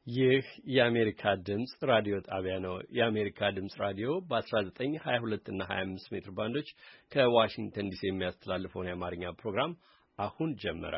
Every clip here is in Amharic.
ይህ የአሜሪካ ድምጽ ራዲዮ ጣቢያ ነው። የአሜሪካ ድምጽ ራዲዮ በ19፣ 22 እና 25 ሜትር ባንዶች ከዋሽንግተን ዲሲ የሚያስተላልፈውን የአማርኛ ፕሮግራም አሁን ጀመረ።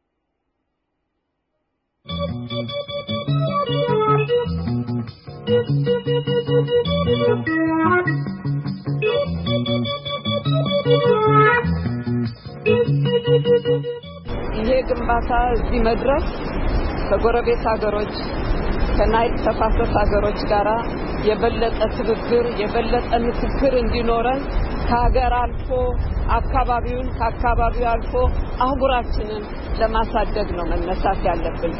ይሄ ግንባታ እዚህ መድረስ ከጎረቤት ሀገሮች ከናይል ተፋሰስ ሀገሮች ጋራ የበለጠ ትብብር የበለጠ ምክክር እንዲኖረን ከሀገር አልፎ አካባቢውን ከአካባቢው አልፎ አህጉራችንን ለማሳደግ ነው መነሳት ያለብን።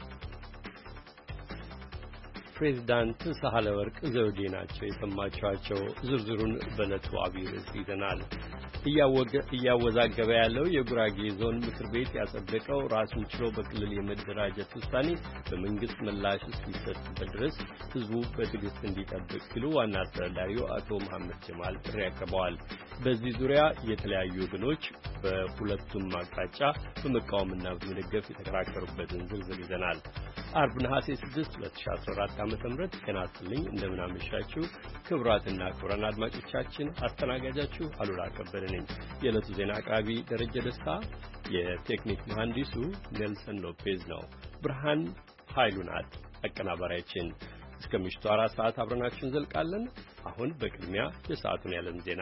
ፕሬዝዳንት ሳህለወርቅ ዘውዴ ናቸው የሰማችኋቸው። ዝርዝሩን በዕለቱ አብይ ርዕስ ይዘናል። እያወዛገበ ያለው የጉራጌ ዞን ምክር ቤት ያጸደቀው ራሱን ችሎ በክልል የመደራጀት ውሳኔ በመንግስት ምላሽ እስኪሰጥበት ድረስ ህዝቡ በትዕግስት እንዲጠብቅ ሲሉ ዋና አስተዳዳሪው አቶ መሐመድ ጀማል ጥሪ አቅርበዋል። በዚህ ዙሪያ የተለያዩ ወገኖች በሁለቱም አቅጣጫ በመቃወምና በመደገፍ የተከራከሩበትን ዝርዝር ይዘናል። አርብ ነሐሴ 6 2014 ዓ.ም ከናስልኝ እንደምን አመሻችሁ ክቡራትና ክቡራን አድማጮቻችን። አስተናጋጃችሁ አሉላ ከበደ ነኝ። የዕለቱ ዜና አቅራቢ ደረጀ ደስታ፣ የቴክኒክ መሐንዲሱ ኔልሰን ሎፔዝ ነው። ብርሃን ኃይሉ ናት አቀናባሪያችን። እስከ ምሽቱ 4 ሰዓት አብረናችሁ እንዘልቃለን። አሁን በቅድሚያ የሰዓቱን ያለም ዜና።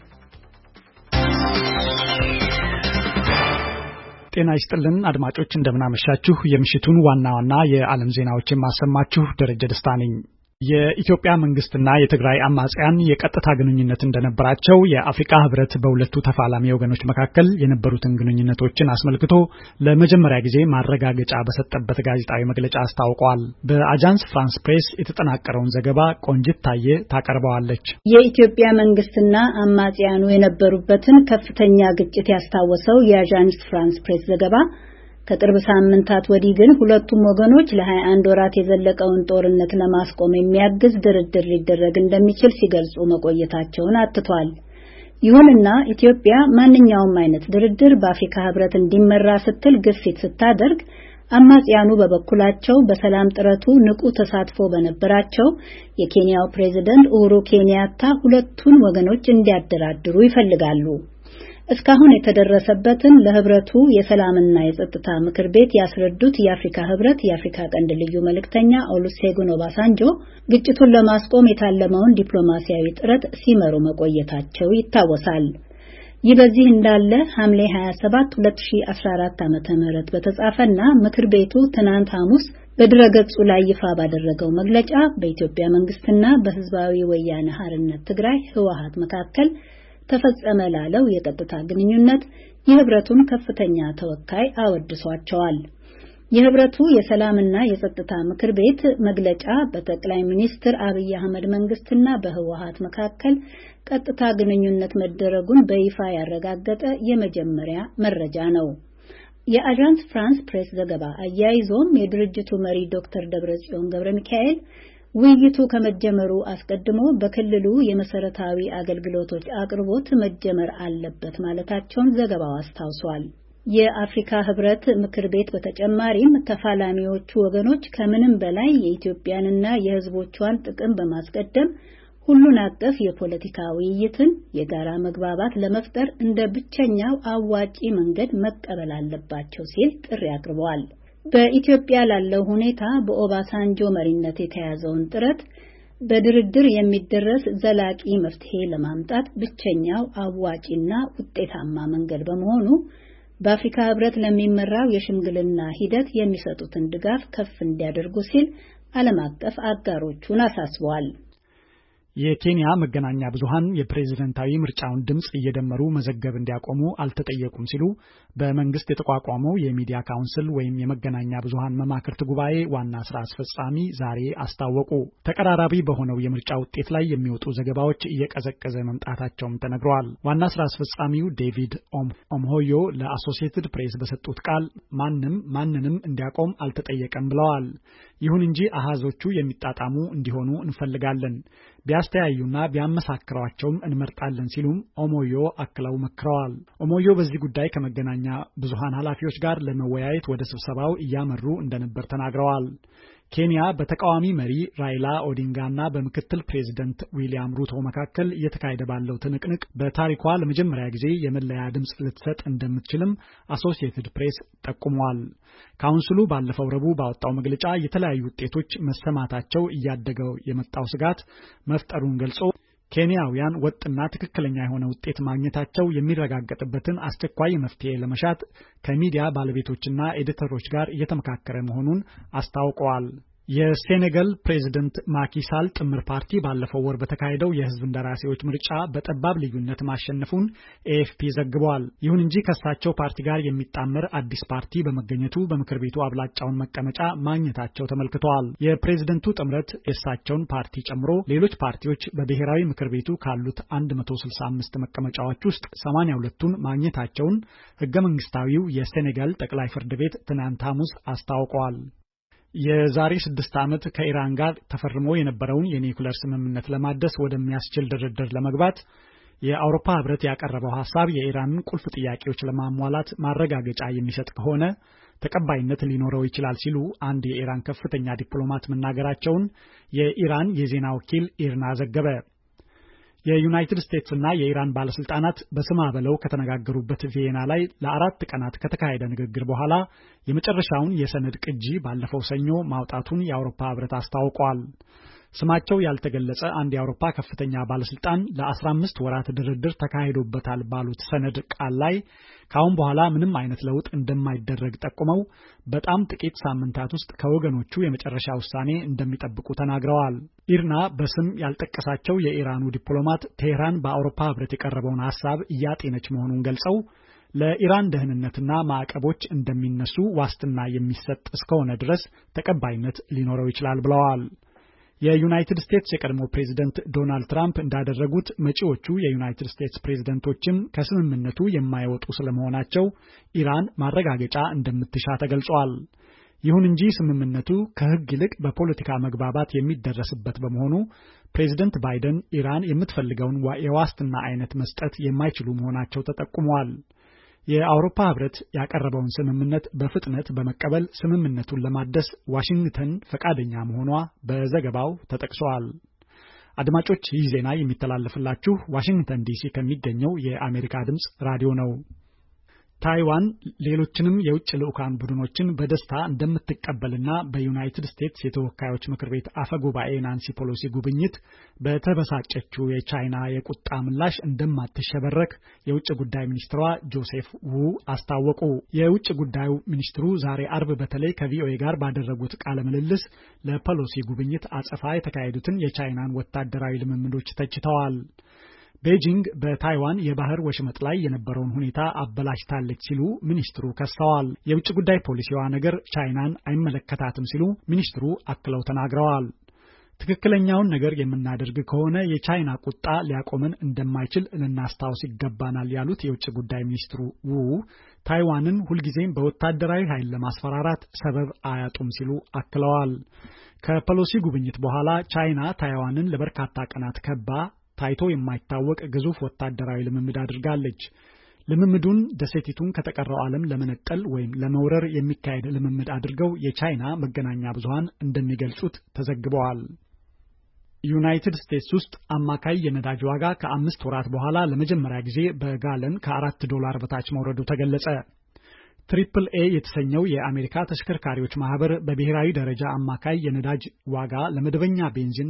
ጤና ይስጥልን አድማጮች፣ እንደምናመሻችሁ። የምሽቱን ዋና ዋና የዓለም ዜናዎች የማሰማችሁ ደረጀ ደስታ ነኝ። የኢትዮጵያ መንግስትና የትግራይ አማጽያን የቀጥታ ግንኙነት እንደነበራቸው የአፍሪካ ህብረት በሁለቱ ተፋላሚ ወገኖች መካከል የነበሩትን ግንኙነቶችን አስመልክቶ ለመጀመሪያ ጊዜ ማረጋገጫ በሰጠበት ጋዜጣዊ መግለጫ አስታውቋል። በአጃንስ ፍራንስ ፕሬስ የተጠናቀረውን ዘገባ ቆንጅት ታየ ታቀርበዋለች። የኢትዮጵያ መንግስትና አማጽያኑ የነበሩበትን ከፍተኛ ግጭት ያስታወሰው የአጃንስ ፍራንስ ፕሬስ ዘገባ ከቅርብ ሳምንታት ወዲህ ግን ሁለቱም ወገኖች ለ21 ወራት የዘለቀውን ጦርነት ለማስቆም የሚያግዝ ድርድር ሊደረግ እንደሚችል ሲገልጹ መቆየታቸውን አትቷል። ይሁንና ኢትዮጵያ ማንኛውም አይነት ድርድር በአፍሪካ ህብረት እንዲመራ ስትል ግፊት ስታደርግ፣ አማጽያኑ በበኩላቸው በሰላም ጥረቱ ንቁ ተሳትፎ በነበራቸው የኬንያው ፕሬዝዳንት ኡሁሩ ኬንያታ ሁለቱን ወገኖች እንዲያደራድሩ ይፈልጋሉ። እስካሁን የተደረሰበትን ለህብረቱ የሰላምና የጸጥታ ምክር ቤት ያስረዱት የአፍሪካ ህብረት የአፍሪካ ቀንድ ልዩ መልእክተኛ ኦሉሴጉን ኦባሳንጆ ግጭቱን ለማስቆም የታለመውን ዲፕሎማሲያዊ ጥረት ሲመሩ መቆየታቸው ይታወሳል። ይህ በዚህ እንዳለ ሐምሌ 27 2014 ዓ.ም በተጻፈና ምክር ቤቱ ትናንት ሐሙስ በድረገጹ ላይ ይፋ ባደረገው መግለጫ በኢትዮጵያ መንግስትና በህዝባዊ ወያነ ሓርነት ትግራይ ህወሓት መካከል ተፈጸመ ላለው የቀጥታ ግንኙነት የህብረቱን ከፍተኛ ተወካይ አወድሷቸዋል። የህብረቱ የሰላምና የጸጥታ ምክር ቤት መግለጫ በጠቅላይ ሚኒስትር አብይ አህመድ መንግስትና በህወሓት መካከል ቀጥታ ግንኙነት መደረጉን በይፋ ያረጋገጠ የመጀመሪያ መረጃ ነው። የአጃንስ ፍራንስ ፕሬስ ዘገባ አያይዞም የድርጅቱ መሪ ዶክተር ደብረጽዮን ገብረሚካኤል ውይይቱ ከመጀመሩ አስቀድሞ በክልሉ የመሰረታዊ አገልግሎቶች አቅርቦት መጀመር አለበት ማለታቸውን ዘገባው አስታውሷል። የአፍሪካ ህብረት ምክር ቤት በተጨማሪም ተፋላሚዎቹ ወገኖች ከምንም በላይ የኢትዮጵያንና የህዝቦቿን ጥቅም በማስቀደም ሁሉን አቀፍ የፖለቲካ ውይይትን የጋራ መግባባት ለመፍጠር እንደ ብቸኛው አዋጪ መንገድ መቀበል አለባቸው ሲል ጥሪ አቅርበዋል። በኢትዮጵያ ላለው ሁኔታ በኦባሳንጆ መሪነት የተያዘውን ጥረት በድርድር የሚደረስ ዘላቂ መፍትሄ ለማምጣት ብቸኛው አዋጪና ውጤታማ መንገድ በመሆኑ በአፍሪካ ህብረት ለሚመራው የሽምግልና ሂደት የሚሰጡትን ድጋፍ ከፍ እንዲያደርጉ ሲል ዓለም አቀፍ አጋሮቹን አሳስበዋል። የኬንያ መገናኛ ብዙሃን የፕሬዝዳንታዊ ምርጫውን ድምጽ እየደመሩ መዘገብ እንዲያቆሙ አልተጠየቁም ሲሉ በመንግስት የተቋቋመው የሚዲያ ካውንስል ወይም የመገናኛ ብዙሃን መማክርት ጉባኤ ዋና ስራ አስፈጻሚ ዛሬ አስታወቁ። ተቀራራቢ በሆነው የምርጫ ውጤት ላይ የሚወጡ ዘገባዎች እየቀዘቀዘ መምጣታቸውም ተነግሯል። ዋና ስራ አስፈጻሚው ዴቪድ ኦምሆዮ ለአሶሲኤትድ ፕሬስ በሰጡት ቃል ማንንም እንዲያቆም አልተጠየቀም ብለዋል። ይሁን እንጂ አሃዞቹ የሚጣጣሙ እንዲሆኑ እንፈልጋለን፣ ቢያስተያዩና ቢያመሳክሯቸውም እንመርጣለን ሲሉም ኦሞዮ አክለው መክረዋል። ኦሞዮ በዚህ ጉዳይ ከመገናኛ ብዙሃን ኃላፊዎች ጋር ለመወያየት ወደ ስብሰባው እያመሩ እንደነበር ተናግረዋል። ኬንያ በተቃዋሚ መሪ ራይላ ኦዲንጋና በምክትል ፕሬዝዳንት ዊሊያም ሩቶ መካከል እየተካሄደ ባለው ትንቅንቅ በታሪኳ ለመጀመሪያ ጊዜ የመለያ ድምጽ ልትሰጥ እንደምትችልም አሶሲኤትድ ፕሬስ ጠቁሟል። ካውንስሉ ባለፈው ረቡዕ ባወጣው መግለጫ የተለያዩ ውጤቶች መሰማታቸው እያደገው የመጣው ስጋት መፍጠሩን ገልጾ ኬንያውያን ወጥና ትክክለኛ የሆነ ውጤት ማግኘታቸው የሚረጋገጥበትን አስቸኳይ መፍትሄ ለመሻት ከሚዲያ ባለቤቶችና ኤዲተሮች ጋር እየተመካከረ መሆኑን አስታውቀዋል። የሴኔጋል ፕሬዝዳንት ማኪ ሳል ጥምር ፓርቲ ባለፈው ወር በተካሄደው የህዝብ እንደራሴዎች ምርጫ በጠባብ ልዩነት ማሸነፉን ኤኤፍፒ ዘግቧል። ይሁን እንጂ ከሳቸው ፓርቲ ጋር የሚጣመር አዲስ ፓርቲ በመገኘቱ በምክር ቤቱ አብላጫውን መቀመጫ ማግኘታቸው ተመልክቷል። የፕሬዝዳንቱ ጥምረት የእሳቸውን ፓርቲ ጨምሮ ሌሎች ፓርቲዎች በብሔራዊ ምክር ቤቱ ካሉት 165 መቀመጫዎች ውስጥ 82ቱን ማግኘታቸውን ህገ መንግስታዊው የሴኔጋል ጠቅላይ ፍርድ ቤት ትናንት ሐሙስ አስታውቋል። የዛሬ 6 ዓመት ከኢራን ጋር ተፈርሞ የነበረውን የኒውክሌር ስምምነት ለማደስ ወደሚያስችል ድርድር ለመግባት የአውሮፓ ህብረት ያቀረበው ሐሳብ የኢራንን ቁልፍ ጥያቄዎች ለማሟላት ማረጋገጫ የሚሰጥ ከሆነ ተቀባይነት ሊኖረው ይችላል ሲሉ አንድ የኢራን ከፍተኛ ዲፕሎማት መናገራቸውን የኢራን የዜና ወኪል ኢርና ዘገበ። የዩናይትድ ስቴትስ እና የኢራን ባለስልጣናት በስማ በለው ከተነጋገሩበት ቪየና ላይ ለ4 ቀናት ከተካሄደ ንግግር በኋላ የመጨረሻውን የሰነድ ቅጂ ባለፈው ሰኞ ማውጣቱን የአውሮፓ ህብረት አስታውቋል። ስማቸው ያልተገለጸ አንድ የአውሮፓ ከፍተኛ ባለስልጣን ለ15 ወራት ድርድር ተካሂዶበታል ባሉት ሰነድ ቃል ላይ ካሁን በኋላ ምንም አይነት ለውጥ እንደማይደረግ ጠቁመው በጣም ጥቂት ሳምንታት ውስጥ ከወገኖቹ የመጨረሻ ውሳኔ እንደሚጠብቁ ተናግረዋል። ኢርና በስም ያልጠቀሳቸው የኢራኑ ዲፕሎማት ቴህራን በአውሮፓ ህብረት የቀረበውን ሐሳብ እያጤነች መሆኑን ገልጸው ለኢራን ደህንነትና ማዕቀቦች እንደሚነሱ ዋስትና የሚሰጥ እስከሆነ ድረስ ተቀባይነት ሊኖረው ይችላል ብለዋል። የዩናይትድ ስቴትስ የቀድሞ ፕሬዝዳንት ዶናልድ ትራምፕ እንዳደረጉት መጪዎቹ የዩናይትድ ስቴትስ ፕሬዝዳንቶችም ከስምምነቱ የማይወጡ ስለመሆናቸው ኢራን ማረጋገጫ እንደምትሻ ተገልጿል። ይሁን እንጂ ስምምነቱ ከህግ ይልቅ በፖለቲካ መግባባት የሚደረስበት በመሆኑ ፕሬዝዳንት ባይደን ኢራን የምትፈልገውን የዋስትና አይነት መስጠት የማይችሉ መሆናቸው ተጠቁመዋል። የአውሮፓ ህብረት ያቀረበውን ስምምነት በፍጥነት በመቀበል ስምምነቱን ለማደስ ዋሽንግተን ፈቃደኛ መሆኗ በዘገባው ተጠቅሷል። አድማጮች፣ ይህ ዜና የሚተላለፍላችሁ ዋሽንግተን ዲሲ ከሚገኘው የአሜሪካ ድምጽ ራዲዮ ነው። ታይዋን ሌሎችንም የውጭ ልዑካን ቡድኖችን በደስታ እንደምትቀበልና በዩናይትድ ስቴትስ የተወካዮች ምክር ቤት አፈ ጉባኤ ናንሲ ፔሎሲ ጉብኝት በተበሳጨችው የቻይና የቁጣ ምላሽ እንደማትሸበረክ የውጭ ጉዳይ ሚኒስትሯ ጆሴፍ ዉ አስታወቁ። የውጭ ጉዳዩ ሚኒስትሩ ዛሬ አርብ በተለይ ከቪኦኤ ጋር ባደረጉት ቃለ ምልልስ ለፔሎሲ ጉብኝት አጸፋ የተካሄዱትን የቻይናን ወታደራዊ ልምምዶች ተችተዋል። ቤጂንግ በታይዋን የባህር ወሽመጥ ላይ የነበረውን ሁኔታ አበላሽታለች ሲሉ ሚኒስትሩ ከሰዋል። የውጭ ጉዳይ ፖሊሲዋ ነገር ቻይናን አይመለከታትም ሲሉ ሚኒስትሩ አክለው ተናግረዋል። ትክክለኛውን ነገር የምናደርግ ከሆነ የቻይና ቁጣ ሊያቆመን እንደማይችል ልናስታውስ ይገባናል ያሉት የውጭ ጉዳይ ሚኒስትሩ ዉ ታይዋንን ሁልጊዜም በወታደራዊ ኃይል ለማስፈራራት ሰበብ አያጡም ሲሉ አክለዋል። ከፔሎሲ ጉብኝት በኋላ ቻይና ታይዋንን ለበርካታ ቀናት ከባ ታይቶ የማይታወቅ ግዙፍ ወታደራዊ ልምምድ አድርጋለች። ልምምዱን ደሴቲቱን ከተቀረው ዓለም ለመነጠል ወይም ለመውረር የሚካሄድ ልምምድ አድርገው የቻይና መገናኛ ብዙሃን እንደሚገልጹት ተዘግበዋል። ዩናይትድ ስቴትስ ውስጥ አማካይ የነዳጅ ዋጋ ከ5 ወራት በኋላ ለመጀመሪያ ጊዜ በጋለን $4 በታች መውረዱ ተገለጸ። ትሪፕል ኤ የተሰኘው የአሜሪካ ተሽከርካሪዎች ማህበር በብሔራዊ ደረጃ አማካይ የነዳጅ ዋጋ ለመደበኛ ቤንዚን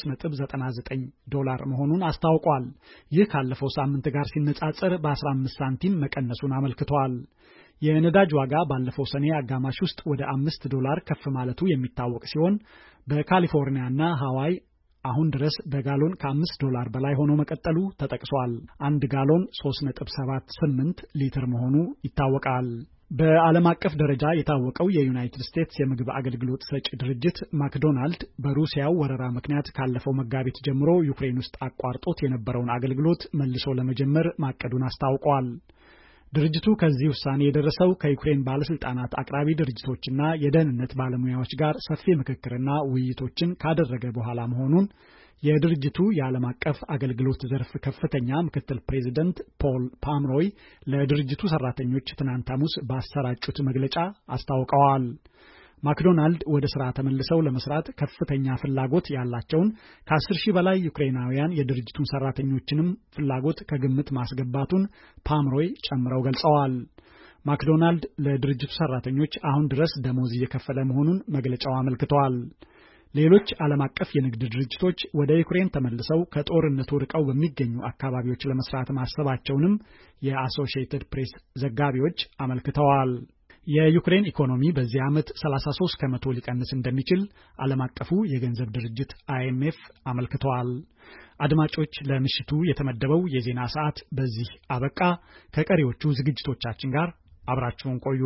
$3.99 መሆኑን አስታውቋል። ይህ ካለፈው ሳምንት ጋር ሲነጻጸር በ15 ሳንቲም መቀነሱን አመልክቷል። የነዳጅ ዋጋ ባለፈው ሰኔ አጋማሽ ውስጥ ወደ $5 ከፍ ማለቱ የሚታወቅ ሲሆን በካሊፎርኒያና ሃዋይ አሁን ድረስ በጋሎን ከ$5 በላይ ሆኖ መቀጠሉ ተጠቅሷል። 1 ጋሎን 3.78 ሊትር መሆኑ ይታወቃል። በዓለም አቀፍ ደረጃ የታወቀው የዩናይትድ ስቴትስ የምግብ አገልግሎት ሰጪ ድርጅት ማክዶናልድ በሩሲያው ወረራ ምክንያት ካለፈው መጋቢት ጀምሮ ዩክሬን ውስጥ አቋርጦት የነበረውን አገልግሎት መልሶ ለመጀመር ማቀዱን አስታውቋል። ድርጅቱ ከዚህ ውሳኔ የደረሰው ከዩክሬን ባለስልጣናት፣ አቅራቢ ድርጅቶችና የደህንነት ባለሙያዎች ጋር ሰፊ ምክክርና ውይይቶችን ካደረገ በኋላ መሆኑን የድርጅቱ የዓለም አቀፍ አገልግሎት ዘርፍ ከፍተኛ ምክትል ፕሬዚደንት ፖል ፓምሮይ ለድርጅቱ ሰራተኞች ትናንት ሐሙስ ባሰራጩት መግለጫ አስታውቀዋል። ማክዶናልድ ወደ ስራ ተመልሰው ለመስራት ከፍተኛ ፍላጎት ያላቸውን ከ10,000 በላይ ዩክሬናውያን የድርጅቱን ሰራተኞችንም ፍላጎት ከግምት ማስገባቱን ፓምሮይ ጨምረው ገልጸዋል። ማክዶናልድ ለድርጅቱ ሰራተኞች አሁን ድረስ ደሞዝ እየከፈለ መሆኑን መግለጫው አመልክቷል። ሌሎች ዓለም አቀፍ የንግድ ድርጅቶች ወደ ዩክሬን ተመልሰው ከጦርነቱ ርቀው በሚገኙ አካባቢዎች ለመስራት ማሰባቸውንም የአሶሺየትድ ፕሬስ ዘጋቢዎች አመልክተዋል። የዩክሬን ኢኮኖሚ በዚህ ዓመት 33 ከመቶ ሊቀንስ እንደሚችል ዓለም አቀፉ የገንዘብ ድርጅት IMF አመልክተዋል። አድማጮች፣ ለምሽቱ የተመደበው የዜና ሰዓት በዚህ አበቃ። ከቀሪዎቹ ዝግጅቶቻችን ጋር አብራችሁን ቆዩ።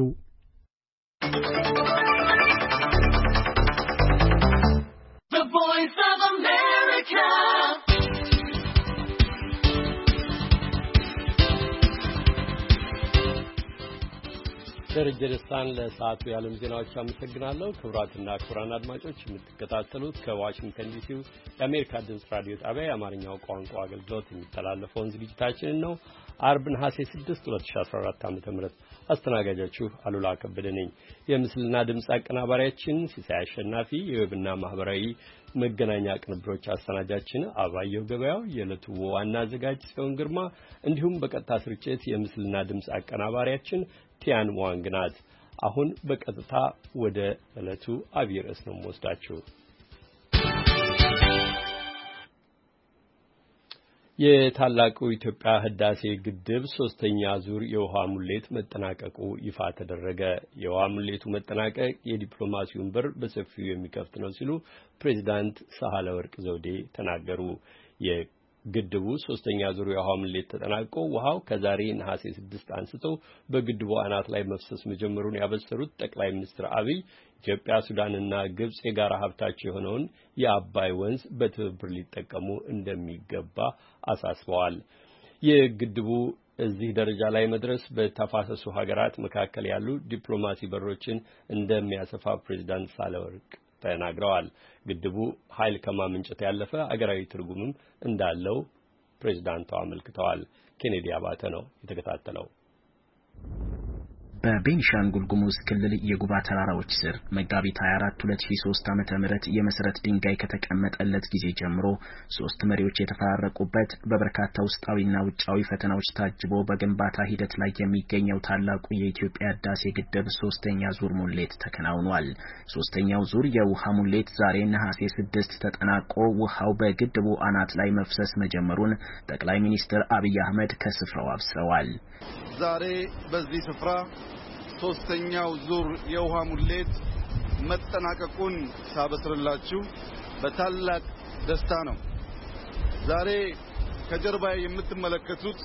The Voice of America. ደረጀ ደስታን ለሰዓቱ የዓለም ዜናዎች አመሰግናለሁ። ክቡራትና ክቡራን አድማጮች የምትከታተሉት ከዋሽንግተን ዲሲው የአሜሪካ ድምፅ ራዲዮ ጣቢያ የአማርኛው ቋንቋ አገልግሎት የሚተላለፈውን ዝግጅታችንን ነው። አርብ ነሐሴ 6 2014 ዓ.ም አስተናጋጃችሁ አሉላ ከበደ ነኝ። የምስልና ድምፅ አቀናባሪያችን ሲሳይ አሸናፊ፣ የዌብና ማህበራዊ መገናኛ ቅንብሮች አሰናጃችን አባየሁ ገበያው፣ የዕለቱ ዋና አዘጋጅ ጽዮን ግርማ እንዲሁም በቀጥታ ስርጭት የምስልና ድምፅ አቀናባሪያችን ቲያን ዋንግ ናት። አሁን በቀጥታ ወደ ዕለቱ አብይ ርዕስ ነው የምወስዳችሁ። የታላቁ ኢትዮጵያ ህዳሴ ግድብ 3ኛ ዙር የውሃ ሙሌት መጠናቀቁ ይፋ ተደረገ። የውሃ ሙሌቱ መጠናቀቅ የዲፕሎማሲውን በር በሰፊው የሚከፍት ነው ሲሉ ፕሬዝዳንት ሳህለወርቅ ዘውዴ ተናገሩ። የግድቡ 3ኛ ዙር የውሃ ሙሌት ተጠናቆ ውሃው ከዛሬ ነሐሴ 6 አንስቶ በግድቡ አናት ላይ መፍሰስ መጀመሩን ያበሰሩት ጠቅላይ ሚኒስትር አብይ ኢትዮጵያ፣ ሱዳንና ግብጽ የጋራ ሀብታቸው የሆነውን የአባይ ወንዝ በትብብር ሊጠቀሙ እንደሚገባ አሳስበዋል። የግድቡ እዚህ ደረጃ ላይ መድረስ በተፋሰሱ ሀገራት መካከል ያሉ ዲፕሎማሲ በሮችን እንደሚያሰፋ ፕሬዝዳንት ሳህለወርቅ ተናግረዋል። ግድቡ ኃይል ከማመንጨት ያለፈ አገራዊ ትርጉምም እንዳለው ፕሬዝዳንቱ አመልክተዋል። ኬኔዲ አባተ ነው የተከታተለው። በቤኒሻንጉል ጉሙዝ ክልል የጉባ ተራራዎች ስር መጋቢት 24 2003 ዓመተ ምህረት የመሰረት ድንጋይ ከተቀመጠለት ጊዜ ጀምሮ 3 መሪዎች የተፈራረቁበት በበርካታ ውስጣዊና ውጫዊ ፈተናዎች ታጅቦ በግንባታ ሂደት ላይ የሚገኘው ታላቁ የኢትዮጵያ ህዳሴ ግድብ 3ኛ ዙር ሙሌት ተከናውኗል። 3ኛው ዙር የውሃ ሙሌት ዛሬ ነሐሴ 6 ተጠናቆ ውሃው በግድቡ አናት ላይ መፍሰስ መጀመሩን ጠቅላይ ሚኒስትር አብይ አህመድ ከስፍራው አብስረዋል። ዛሬ በዚህ ስፍራ 3ኛው ዙር የውሃ ሙሌት መጠናቀቁን ሳበስርላችሁ በታላቅ ደስታ ነው። ዛሬ ከጀርባዬ የምትመለከቱት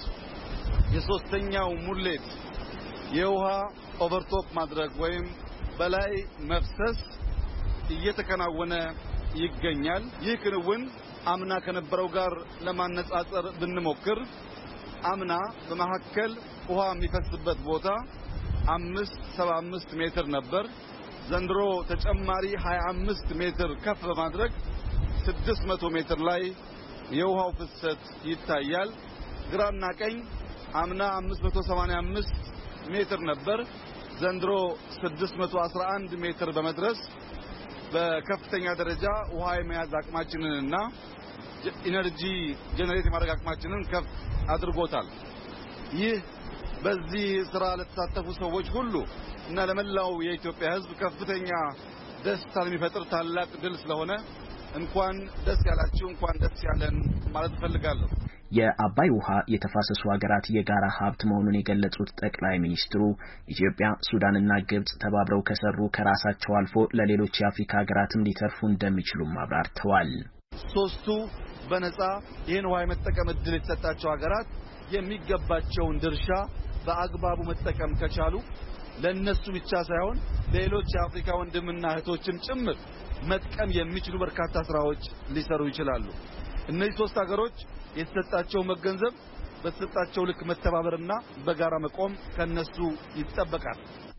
የ3ኛው ሙሌት የውሃ ኦቨርቶፕ ማድረግ ወይም በላይ መፍሰስ እየተከናወነ ይገኛል። ይህ ክንውን አምና ከነበረው ጋር ለማነጻጸር ብንሞክር አምና በመሐከል ውሃ የሚፈስበት ቦታ 575 ሜትር ነበር። ዘንድሮ ተጨማሪ 25 ሜትር ከፍ በማድረግ 600 ሜትር ላይ የውሃው ፍሰት ይታያል። ግራና ቀኝ አምና 585 ሜትር ነበር። ዘንድሮ 611 ሜትር በመድረስ በከፍተኛ ደረጃ ውሃ የመያዝ አቅማችንንና ኢነርጂ ጄኔሬት የማድረግ አቅማችንን ከፍ አድርጎታል። ይህ በዚህ ስራ ለተሳተፉ ሰዎች ሁሉ እና ለመላው የኢትዮጵያ ሕዝብ ከፍተኛ ደስታ የሚፈጥር ታላቅ ድል ስለሆነ እንኳን ደስ ያላችሁ፣ እንኳን ደስ ያለን ማለት እፈልጋለሁ። የአባይ ውሃ የተፋሰሱ ሀገራት የጋራ ሀብት መሆኑን የገለጹት ጠቅላይ ሚኒስትሩ ኢትዮጵያ፣ ሱዳንና ግብጽ ተባብረው ከሰሩ ከራሳቸው አልፎ ለሌሎች የአፍሪካ ሀገራትም ሊተርፉ እንደሚችሉም አብራርተዋል። ሶስቱ በነጻ ይህን ውሃ የመጠቀም እድል የተሰጣቸው ሀገራት የሚገባቸውን ድርሻ በአግባቡ መጠቀም ከቻሉ ለነሱ ብቻ ሳይሆን ሌሎች የአፍሪካ ወንድምና እህቶችም ጭምር መጥቀም የሚችሉ በርካታ ስራዎች ሊሰሩ ይችላሉ። እነዚህ 3 ሀገሮች የተሰጣቸው መገንዘብ፣ በተሰጣቸው ልክ መተባበርና በጋራ መቆም ከነሱ ይጠበቃል።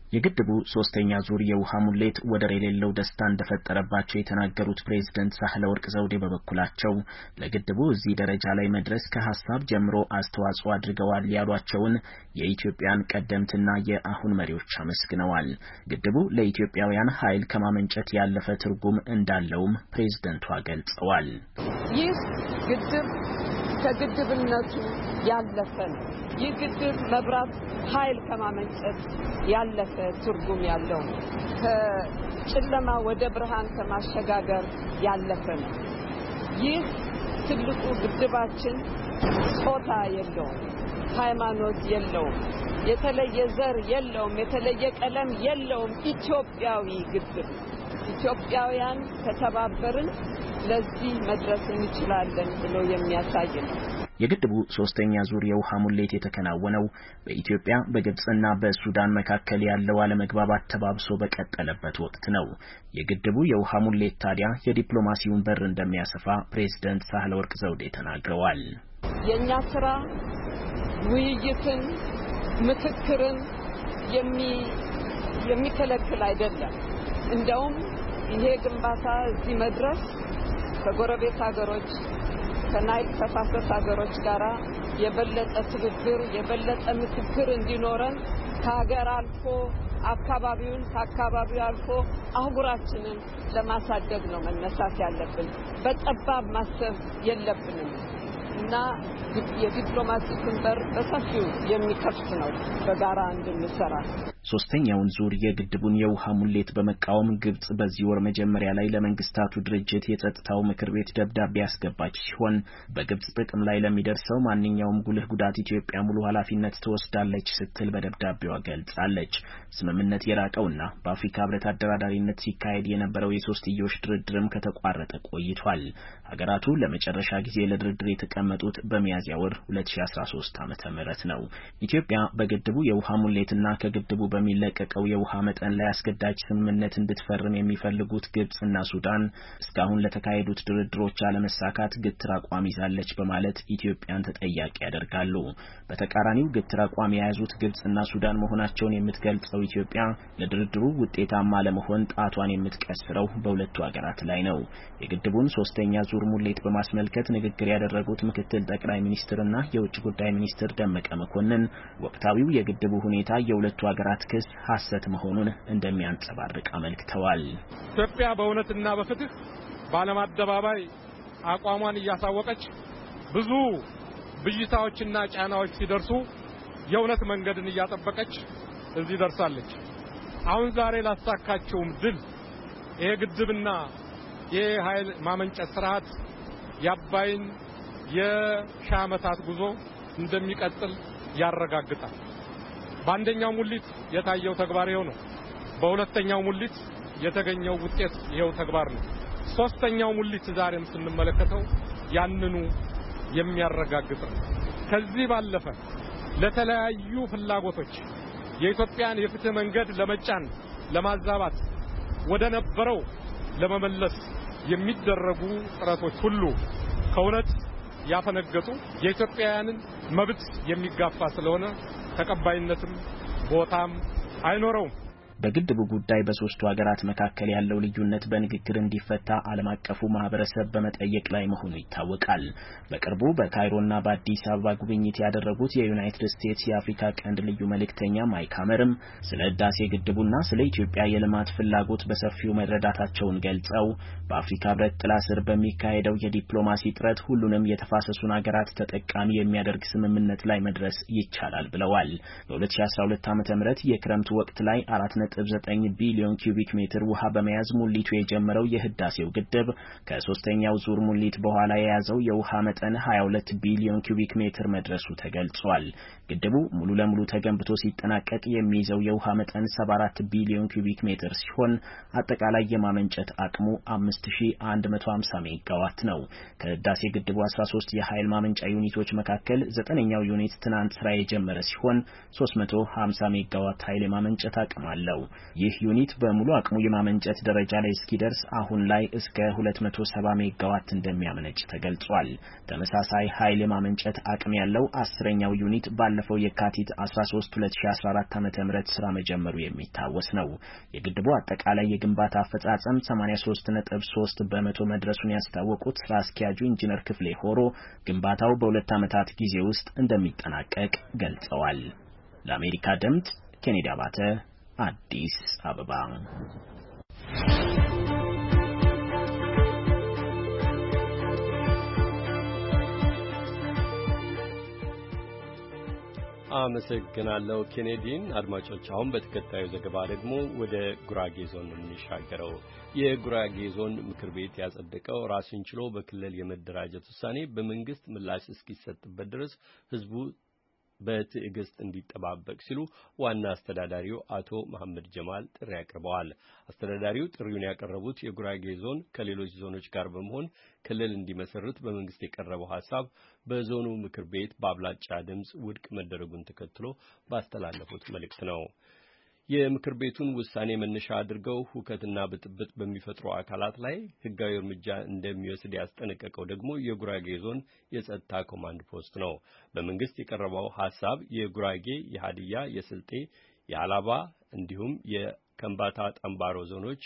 የግድቡ ሶስተኛ ዙር የውሃ ሙሌት ወደር የሌለው ደስታ እንደፈጠረባቸው የተናገሩት ፕሬዝዳንት ሳህለወርቅ ዘውዴ በበኩላቸው ለግድቡ እዚህ ደረጃ ላይ መድረስ ከሐሳብ ጀምሮ አስተዋጽኦ አድርገዋል ያሏቸውን የኢትዮጵያን ቀደምትና የአሁን መሪዎች አመስግነዋል። ግድቡ ለኢትዮጵያውያን ኃይል ከማመንጨት ያለፈ ትርጉም እንዳለውም ፕሬዝዳንቷ ገልጸዋል። ይህ ግድብ ከግድብነቱ ያለፈ ነው። ይህ ግድብ መብራት ኃይል ከማመንጨት ያለፈ ትርጉም ያለው ነው። ከጨለማ ወደ ብርሃን ከማሸጋገር ያለፈ ነው። ይህ ትልቁ ግድባችን ጾታ የለውም፣ ሃይማኖት የለውም፣ የተለየ ዘር የለውም፣ የተለየ ቀለም የለውም። ኢትዮጵያዊ ግድብ ኢትዮጵያውያን ከተባበርን ለዚህ መድረስ እንችላለን ብሎ የሚያሳይ ነው። የግድቡ ሶስተኛ ዙር የውሃ ሙሌት የተከናወነው በኢትዮጵያ በግብጽና በሱዳን መካከል ያለው አለመግባባት ተባብሶ በቀጠለበት ወቅት ነው። የግድቡ የውሃ ሙሌት ታዲያ የዲፕሎማሲውን በር እንደሚያሰፋ ፕሬዝዳንት ሳህለወርቅ ዘውዴ ተናግረዋል። የኛ ስራ ውይይትን፣ ምክክርን የሚከለክል አይደለም። እንደውም ይሄ ግንባታ እዚህ መድረስ ከጎረቤት ሀገሮች ከናይል ተፋሰስ ሀገሮች ጋራ የበለጠ ትብብር የበለጠ ምክክር እንዲኖረን ከሀገር አልፎ አካባቢውን ከአካባቢው አልፎ አህጉራችንን ለማሳደግ ነው መነሳት ያለብን። በጠባብ ማሰብ የለብንም እና የዲፕሎማሲ ድንበር በሰፊው የሚከፍት ነው በጋራ እንድንሰራ። ሶስተኛውን ዙር የግድቡን የውሃ ሙሌት በመቃወም ግብጽ በዚህ ወር መጀመሪያ ላይ ለመንግስታቱ ድርጅት የጸጥታው ምክር ቤት ደብዳቤ ያስገባች ሲሆን በግብጽ ጥቅም ላይ ለሚደርሰው ማንኛውም ጉልህ ጉዳት ኢትዮጵያ ሙሉ ኃላፊነት ትወስዳለች ስትል በደብዳቤዋ ገልጻለች። ስምምነት የራቀውና በአፍሪካ ህብረት አደራዳሪነት ሲካሄድ የነበረው የሶስትዮሽ ድርድርም ከተቋረጠ ቆይቷል። ሀገራቱ ለመጨረሻ ጊዜ ለድርድር የተቀመጡት በሚያዝያ ወር 2013 ዓ.ም ነው። ኢትዮጵያ በግድቡ የውሃ ሙሌትና ከግድቡ በሚለቀቀው የውሃ መጠን ላይ አስገዳጅ ስምምነት እንድትፈርም የሚፈልጉት ግብጽና ሱዳን እስካሁን ለተካሄዱት ድርድሮች አለመሳካት ግትር አቋም ይዛለች በማለት ኢትዮጵያን ተጠያቂ ያደርጋሉ። በተቃራኒው ግትር አቋም የያዙት ግብጽና ሱዳን መሆናቸውን የምትገልጸው ኢትዮጵያ ለድርድሩ ውጤታማ ለመሆን ጣቷን የምትቀስረው በሁለቱ ሀገራት ላይ ነው። የግድቡን ሶስተኛ ዙር ሙሌት በማስመልከት ንግግር ያደረጉት ምክትል ጠቅላይ ሚኒስትርና የውጭ ጉዳይ ሚኒስትር ደመቀ መኮንን ወቅታዊው የግድቡ ሁኔታ የሁለቱ ሀገራት ክስ ሐሰት መሆኑን እንደሚያንጸባርቅ አመልክተዋል። ኢትዮጵያ በእውነትና በፍትህ በዓለም አደባባይ አቋሟን እያሳወቀች ብዙ ብዥታዎችና ጫናዎች ሲደርሱ የእውነት መንገድን እያጠበቀች እዚህ ደርሳለች። አሁን ዛሬ ላሳካቸውም ድል ይሄ ግድብና የኃይል ማመንጨት ስርዓት የአባይን የሺህ ዓመታት ጉዞ እንደሚቀጥል ያረጋግጣል። በአንደኛው ሙሊት የታየው ተግባር ይኸው ነው። በሁለተኛው ሙሊት የተገኘው ውጤት ይኸው ተግባር ነው። ሶስተኛው ሙሊት ዛሬም ስንመለከተው ያንኑ የሚያረጋግጥ ነው። ከዚህ ባለፈ ለተለያዩ ፍላጎቶች የኢትዮጵያን የፍትህ መንገድ ለመጫን ለማዛባት ወደ ነበረው ለመመለስ የሚደረጉ ጥረቶች ሁሉ ከእውነት ያፈነገጡ የኢትዮጵያውያንን መብት የሚጋፋ ስለሆነ ተቀባይነትም ቦታም አይኖረውም። በግድቡ ጉዳይ በሶስቱ ሀገራት መካከል ያለው ልዩነት በንግግር እንዲፈታ ዓለም አቀፉ ማህበረሰብ በመጠየቅ ላይ መሆኑ ይታወቃል። በቅርቡ በካይሮና በአዲስ አበባ ጉብኝት ያደረጉት የዩናይትድ ስቴትስ የአፍሪካ ቀንድ ልዩ መልእክተኛ ማይክ ሀመርም ስለ ህዳሴ ግድቡና ስለ ኢትዮጵያ የልማት ፍላጎት በሰፊው መረዳታቸውን ገልጸው በአፍሪካ ህብረት ጥላ ስር በሚካሄደው የዲፕሎማሲ ጥረት ሁሉንም የተፋሰሱን ሀገራት ተጠቃሚ የሚያደርግ ስምምነት ላይ መድረስ ይቻላል ብለዋል። በ2012 ዓ.ም የክረምቱ ወቅት ላይ 9 ቢሊዮን ኪዩቢክ ሜትር ውሃ በመያዝ ሙሊቱ የጀመረው የህዳሴው ግድብ ከሶስተኛው ዙር ሙሊት በኋላ የያዘው የውሃ መጠን 22 ቢሊዮን ኪዩቢክ ሜትር መድረሱ ተገልጿል። ግድቡ ሙሉ ለሙሉ ተገንብቶ ሲጠናቀቅ የሚይዘው የውሃ መጠን 74 ቢሊዮን ኪዩቢክ ሜትር ሲሆን አጠቃላይ የማመንጨት አቅሙ 5150 ሜጋዋት ነው። ከህዳሴ ግድቡ 13 የኃይል ማመንጫ ዩኒቶች መካከል 9ኛው ዩኒት ትናንት ስራ የጀመረ ሲሆን 350 ሜጋዋት ኃይል የማመንጨት አቅም አለው። ይህ ዩኒት በሙሉ አቅሙ የማመንጨት ደረጃ ላይ እስኪደርስ አሁን ላይ እስከ 270 ሜጋዋት እንደሚያመነጭ ተገልጿል። ተመሳሳይ ኃይል የማመንጨት አቅም ያለው 10ኛው ዩኒት ባለፈው የካቲት 13 2014 ዓ.ም ስራ መጀመሩ የሚታወስ ነው። የግድቡ አጠቃላይ የግንባታ አፈጻጸም 83.3% መድረሱን ያስታወቁት ስራ አስኪያጁ ኢንጂነር ክፍሌ ሆሮ ግንባታው በ2 ዓመታት ጊዜ ውስጥ እንደሚጠናቀቅ ገልጸዋል። ለአሜሪካ ድምጽ ኬኔዲ አባተ አዲስ አበባ። አመሰግናለሁ ኬኔዲን። አድማጮች አሁን በተከታዩ ዘገባ ደግሞ ወደ ጉራጌ ዞን የምንሻገረው የጉራጌ ዞን ምክር ቤት ያጸደቀው ራሱን ችሎ በክልል የመደራጀት ውሳኔ በመንግስት ምላሽ እስኪሰጥበት ድረስ ህዝቡ በትዕግስት እንዲጠባበቅ ሲሉ ዋና አስተዳዳሪው አቶ መሐመድ ጀማል ጥሪ አቅርበዋል። አስተዳዳሪው ጥሪውን ያቀረቡት የጉራጌ ዞን ከሌሎች ዞኖች ጋር በመሆን ክልል እንዲመሰርት በመንግስት የቀረበው ሐሳብ በዞኑ ምክር ቤት በአብላጫ ድምጽ ውድቅ መደረጉን ተከትሎ ባስተላለፉት መልእክት ነው። የምክር ቤቱን ውሳኔ መነሻ አድርገው ሁከትና ብጥብጥ በሚፈጥሩ አካላት ላይ ህጋዊ እርምጃ እንደሚወስድ ያስጠነቀቀው ደግሞ የጉራጌ ዞን የጸጥታ ኮማንድ ፖስት ነው። በመንግስት የቀረበው ሐሳብ የጉራጌ፣ የሃዲያ፣ የስልጤ፣ የአላባ እንዲሁም የከምባታ ጠምባሮ ዞኖች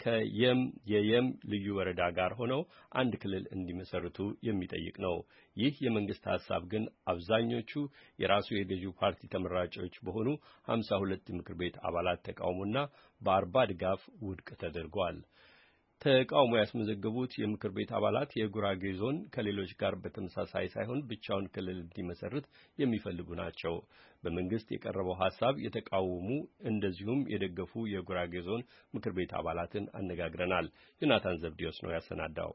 የየም ልዩ ወረዳ ጋር ሆነው አንድ ክልል እንዲመሰርቱ የሚጠይቅ ነው። ይህ የመንግስት ሐሳብ ግን አብዛኞቹ የራሱ የገዢው ፓርቲ ተመራጮች በሆኑ 52 ምክር ቤት አባላት ተቃውሞና በ40 ድጋፍ ውድቅ ተደርጓል። ተቃውሞ ያስመዘገቡት የምክር ቤት አባላት የጉራጌ ዞን ከሌሎች ጋር በተመሳሳይ ሳይሆን ብቻውን ክልል እንዲመሰርት የሚፈልጉ ናቸው። በመንግስት የቀረበው ሐሳብ የተቃወሙ እንደዚሁም የደገፉ የጉራጌ ዞን ምክር ቤት አባላትን አነጋግረናል። ዮናታን ዘብዲዮስ ነው ያሰናዳው።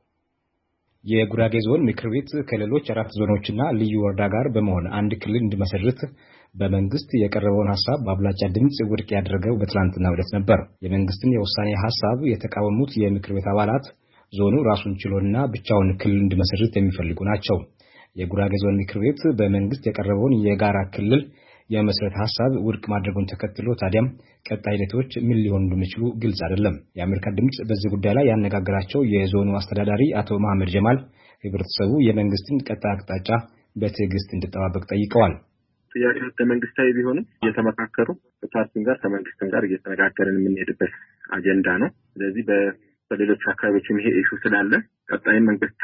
የጉራጌ ዞን ምክር ቤት ከሌሎች 4 ዞኖችና ልዩ ወረዳ ጋር በመሆን አንድ ክልል እንዲመሰርት በመንግስት የቀረበውን ሐሳብ በአብላጫ ድምጽ ውድቅ ያደረገው በትላንትናው ዕለት ነበር። የመንግስትን የውሳኔ ሐሳብ የተቃወሙት የምክር ቤት አባላት ዞኑ ራሱን ችሎና ብቻውን ክልል እንዲመሰርት የሚፈልጉ ናቸው። የጉራጌ ዞን ምክር ቤት በመንግስት የቀረበውን የጋራ ክልል የመስረት ሐሳብ ውድቅ ማድረጉን ተከትሎ ታዲያም ቀጣይ ሂደቶች ምን ሊሆኑ እንደሚችሉ ግልጽ አይደለም። የአሜሪካ ድምጽ በዚህ ጉዳይ ላይ ያነጋገራቸው የዞኑ አስተዳዳሪ አቶ መሐመድ ጀማል ህብረተሰቡ የመንግስትን ቀጣይ አቅጣጫ በትዕግስት እንዲጠባበቅ ጠይቀዋል። ጥያቄው መንግስታዊ ቢሆንም እየተመካከሩ ከፓርቲም ጋር ከመንግስትም ጋር እየተነጋገርን የምንሄድበት አጀንዳ ነው። ስለዚህ በሌሎች አካባቢዎችም ይሄ ኢሹ ስላለ ቀጣይ መንግስት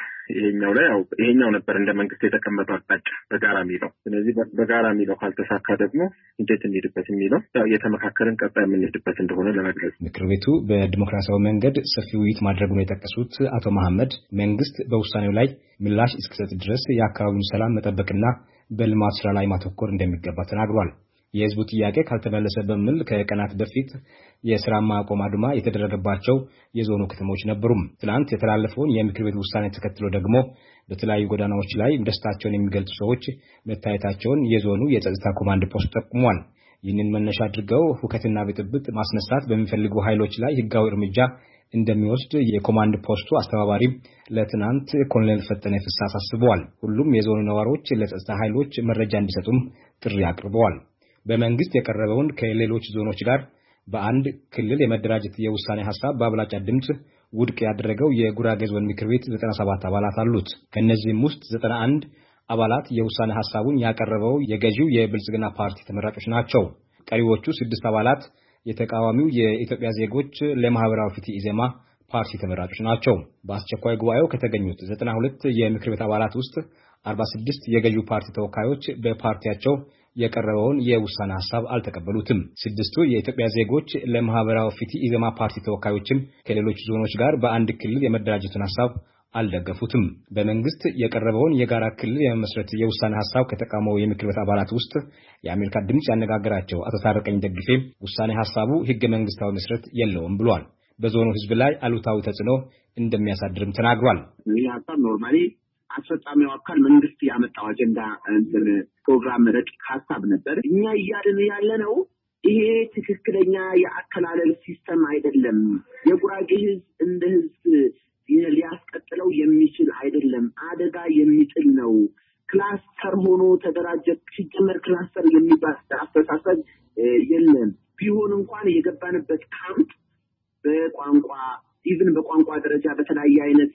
ይሄኛው ነበር እንደ መንግስት የተቀመጠው አቅጣጫ በጋራ የሚለው። ስለዚህ በጋራ የሚለው ካልተሳካ ደግሞ እንዴት እንሄድበት የሚለው የተመካከርን ቀጣይ የምንሄድበት እንደሆነ ለመግለጽ። ምክር ቤቱ በዲሞክራሲያዊ መንገድ ሰፊ ውይይት ማድረጉን የጠቀሱት አቶ መሐመድ መንግስት በውሳኔው ላይ ምላሽ እስኪሰጥ ድረስ የአካባቢውን ሰላም መጠበቅና በልማት ስራ ላይ ማተኮር እንደሚገባ ተናግሯል። የህዝቡ ጥያቄ ካልተመለሰ በሚል ከቀናት በፊት የሥራ ማቆም አድማ የተደረገባቸው የዞኑ ከተሞች ነበሩ። ትናንት የተላለፈውን የምክር ቤት ውሳኔ ተከትሎ ደግሞ በተለያዩ ጎዳናዎች ላይ ደስታቸውን የሚገልጹ ሰዎች መታየታቸውን የዞኑ የጸጥታ ኮማንድ ፖስት ጠቁሟል። ይህንን መነሻ አድርገው ሁከትና ብጥብጥ ማስነሳት በሚፈልጉ ኃይሎች ላይ ህጋዊ እርምጃ እንደሚወስድ የኮማንድ ፖስቱ አስተባባሪ ለትናንት ኮሎኔል ፈጠነ ፍሳ አሳስበዋል። ሁሉም የዞኑ ነዋሪዎች ለጸጥታ ኃይሎች መረጃ እንዲሰጡም ጥሪ አቅርበዋል። በመንግስት የቀረበውን ከሌሎች ዞኖች ጋር በአንድ ክልል የመደራጀት የውሳኔ ሐሳብ በአብላጫ ድምጽ ውድቅ ያደረገው የጉራጌ ዞን ምክር ቤት 97 አባላት አሉት። ከነዚህም ውስጥ 91 አባላት የውሳኔ ሐሳቡን ያቀረበው የገዢው የብልጽግና ፓርቲ ተመራጮች ናቸው። ቀሪዎቹ 6 አባላት የተቃዋሚው የኢትዮጵያ ዜጎች ለማህበራዊ ፍትህ ኢዜማ ፓርቲ ተመራጮች ናቸው። በአስቸኳይ ጉባኤው ከተገኙት 92 የምክር ቤት አባላት ውስጥ 46 የገዢው ፓርቲ ተወካዮች በፓርቲያቸው የቀረበውን የውሳኔ ሐሳብ አልተቀበሉትም። 6ቱ የኢትዮጵያ ዜጎች ለማህበራዊ ፍትህ ኢዜማ ፓርቲ ተወካዮችም ከሌሎች ዞኖች ጋር በአንድ ክልል የመደራጀቱን ሐሳብ አልደገፉትም። በመንግስት የቀረበውን የጋራ ክልል የመመስረት የውሳኔ ሐሳብ ከተቃወሙ የምክር ቤት አባላት ውስጥ የአሜሪካ ድምጽ ያነጋገራቸው አቶ ታረቀኝ ደግፌ ውሳኔ ሐሳቡ ህገ መንግስታዊ መሰረት የለውም ብሏል። በዞኑ ህዝብ ላይ አሉታዊ ተጽዕኖ እንደሚያሳድርም ተናግሯል። ይህ ሐሳብ ኖርማሊ አስፈጻሚው አካል መንግስት ያመጣው አጀንዳ ፕሮግራም ረቂቅ ሐሳብ ነበር። እኛ እያልን ያለነው ይሄ ትክክለኛ የአከላለል ሲስተም አይደለም። የጉራጌ ህዝብ እንደ ህዝብ ሊያስቀጥለው የሚችል አይደለም። አደጋ የሚጥል ነው። ክላስተር ሆኖ ተደራጀ ሲጀመር ክላስተር የሚባል አስተሳሰብ የለም። ቢሆን እንኳን የገባንበት የተለያየ አይነት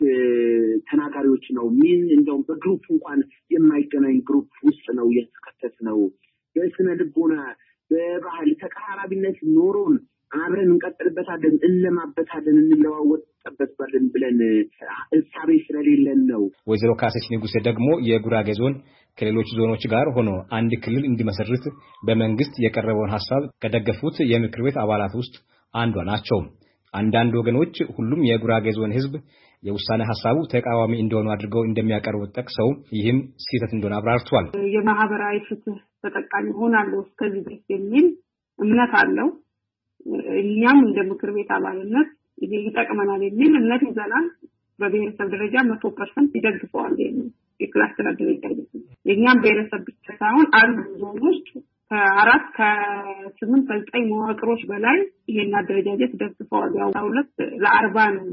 ተናጋሪዎች ነው ምን እንደው በግሩፕ እንኳን የማይገናኝ ግሩፕ ውስጥ ነው የተከተት ነው በስነ ልቦና በባህል ተቀራራቢነት ኖሮን አብረን እንቀጥልበታለን እንለማበታለን እንለዋወጥበታለን ብለን እሳቤ ስለሌለን ነው። ወይዘሮ ካሰች ንጉሴ ደግሞ የጉራጌ ዞን ከሌሎች ዞኖች ጋር ሆኖ አንድ ክልል እንዲመሰርት በመንግስት የቀረበውን ሐሳብ ከደገፉት የምክር ቤት አባላት ውስጥ አንዷ ናቸው። አንዳንድ ወገኖች ሁሉም የጉራጌ ዞን ህዝብ የውሳኔ ሐሳቡ ተቃዋሚ እንደሆኑ አድርገው እንደሚያቀርቡት ጠቅሰው ይህም ስህተት እንደሆነ አብራርተዋል። የማህበራዊ ፍትህ ተጠቃሚ ሆናለሁ እስከዚህ ድረስ የሚል እምነት አለው። እኛም እንደ ምክር ቤት አባልነት ይሄ ይጠቅመናል የሚል እምነት ይዘናል። በብሔረሰብ ደረጃ 100% ይደግፈዋል የክላስተር አደረጃጀት። የኛም ብሔረሰብ ብቻ ሳይሆን አንድ ዞኖች ከ4 ከ8 ከ9 መዋቅሮች በላይ ይሄን አደረጃጀት ደግፈዋል። ያው 2 ለ40 ነው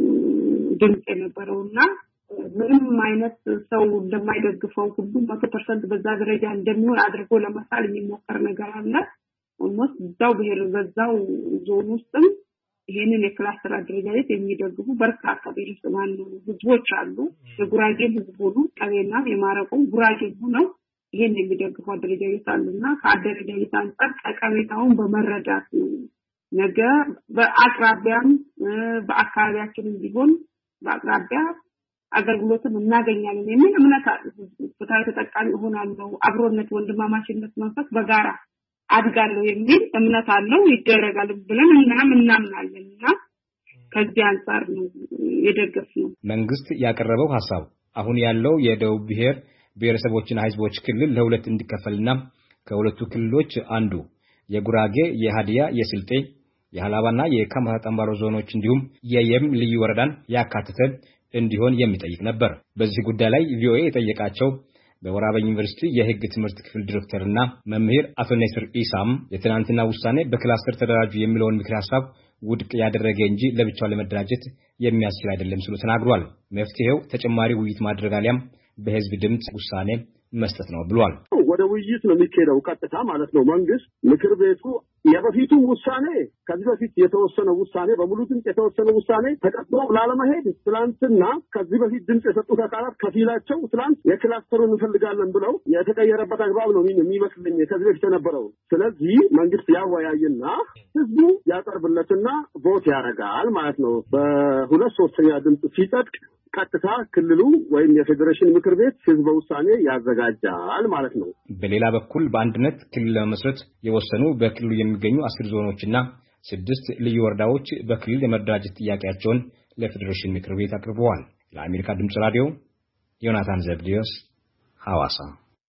ድምጽ የነበረውና ምንም አይነት ሰው እንደማይደግፈው ሁሉ 100% በዛ ደረጃ እንደሚሆን አድርጎ ለማሳል የሚሞከር ነገር አለ። ኦልሞስት በዛው ዞን ውስጥም ይሄንን የክላስተር አደረጃጀት የሚደግፉ በርካታ ብሔረሰብ ህዝቦች አሉ። የጉራጌ ህዝብ ሁሉ ቀቤና የማረቆ ጉራጌ ነው ይሄን የሚደግፉ አደረጃጀት አሉና ከአደረጃጀት አንፃር ጠቀሜታውን በመረዳት ነው ነገ በአቅራቢያም በአካባቢያችን ቢሆን በአቅራቢያ አገልግሎትን እናገኛለን የሚል እምነት አለ። ፍትሃዊ ተጠቃሚ ሆናለሁ አብሮነት ወንድማማችነት መንፈስ በጋራ አድጋለሁ የሚል እምነት አለው ይደረጋል ብለን እናምናለንና ከዚህ አንፃር ነው የደገፍነው። መንግስት ያቀረበው ሐሳብ አሁን ያለው የደቡብ ብሔረሰቦችና ህዝቦች ክልል ለሁለት እንዲከፈልና ከሁለቱ ክልሎች አንዱ የጉራጌ የሃዲያ የስልጤ የሐላባና የካማራ ጠምባሮ ዞኖች እንዲሁም የየም ልዩ ወረዳን ያካተተ እንዲሆን የሚጠይቅ ነበር። በዚህ ጉዳይ ላይ ቪኦኤ የጠየቃቸው በወራቤ ዩኒቨርሲቲ የህግ ትምህርት ክፍል ዲሬክተርና መምህር አቶ ነስር ኢሳም የትናንትና ውሳኔ በክላስተር ተደራጁ የሚለውን ምክር ሐሳብ ውድቅ ያደረገ እንጂ ለብቻው ለመደራጀት የሚያስችል አይደለም ሲሉ ተናግሯል። መፍትሄው ተጨማሪ ውይይት ማድረግ አሊያም በህዝብ ድምጽ ውሳኔ መስጠት ነው ብሏል። ወደ ውይይት ነው የሚካሄደው ቀጥታ ማለት ነው። መንግስት ምክር ቤቱ የበፊቱ ውሳኔ ከዚህ በፊት የተወሰነ ውሳኔ በሙሉ ድምጽ የተወሰነ ውሳኔ ተቀብሎ ላለመሄድ ትላንትና ከዚህ በፊት ድምጽ የሰጡት አካላት ከፊላቸው ትላንት የክላስተሩን እንፈልጋለን ብለው የተቀየረበት አግባብ ነው የሚመስልኝ ከዚህ በፊት የነበረው። ስለዚህ መንግስት ያወያይና ህዝቡ ያቀርብለትና ቮት ያደርጋል ማለት ነው። በ2/3 ድምጽ ሲጸድቅ ቀጥታ ክልሉ ወይም የፌዴሬሽን ምክር ቤት ህዝበ ውሳኔ ያዘጋጃል ማለት ነው። በሌላ በኩል በአንድነት ክልል ለመመስረት የወሰኑ በክልሉ የሚገኙ 10 ዞኖችና 6 ልዩ ወረዳዎች በክልል የመደራጀት ጥያቄያቸውን ለፌዴሬሽን ምክር ቤት አቅርበዋል። ለአሜሪካ ድምጽ ራዲዮ ዮናታን ዘብዲዮስ ሐዋሳ።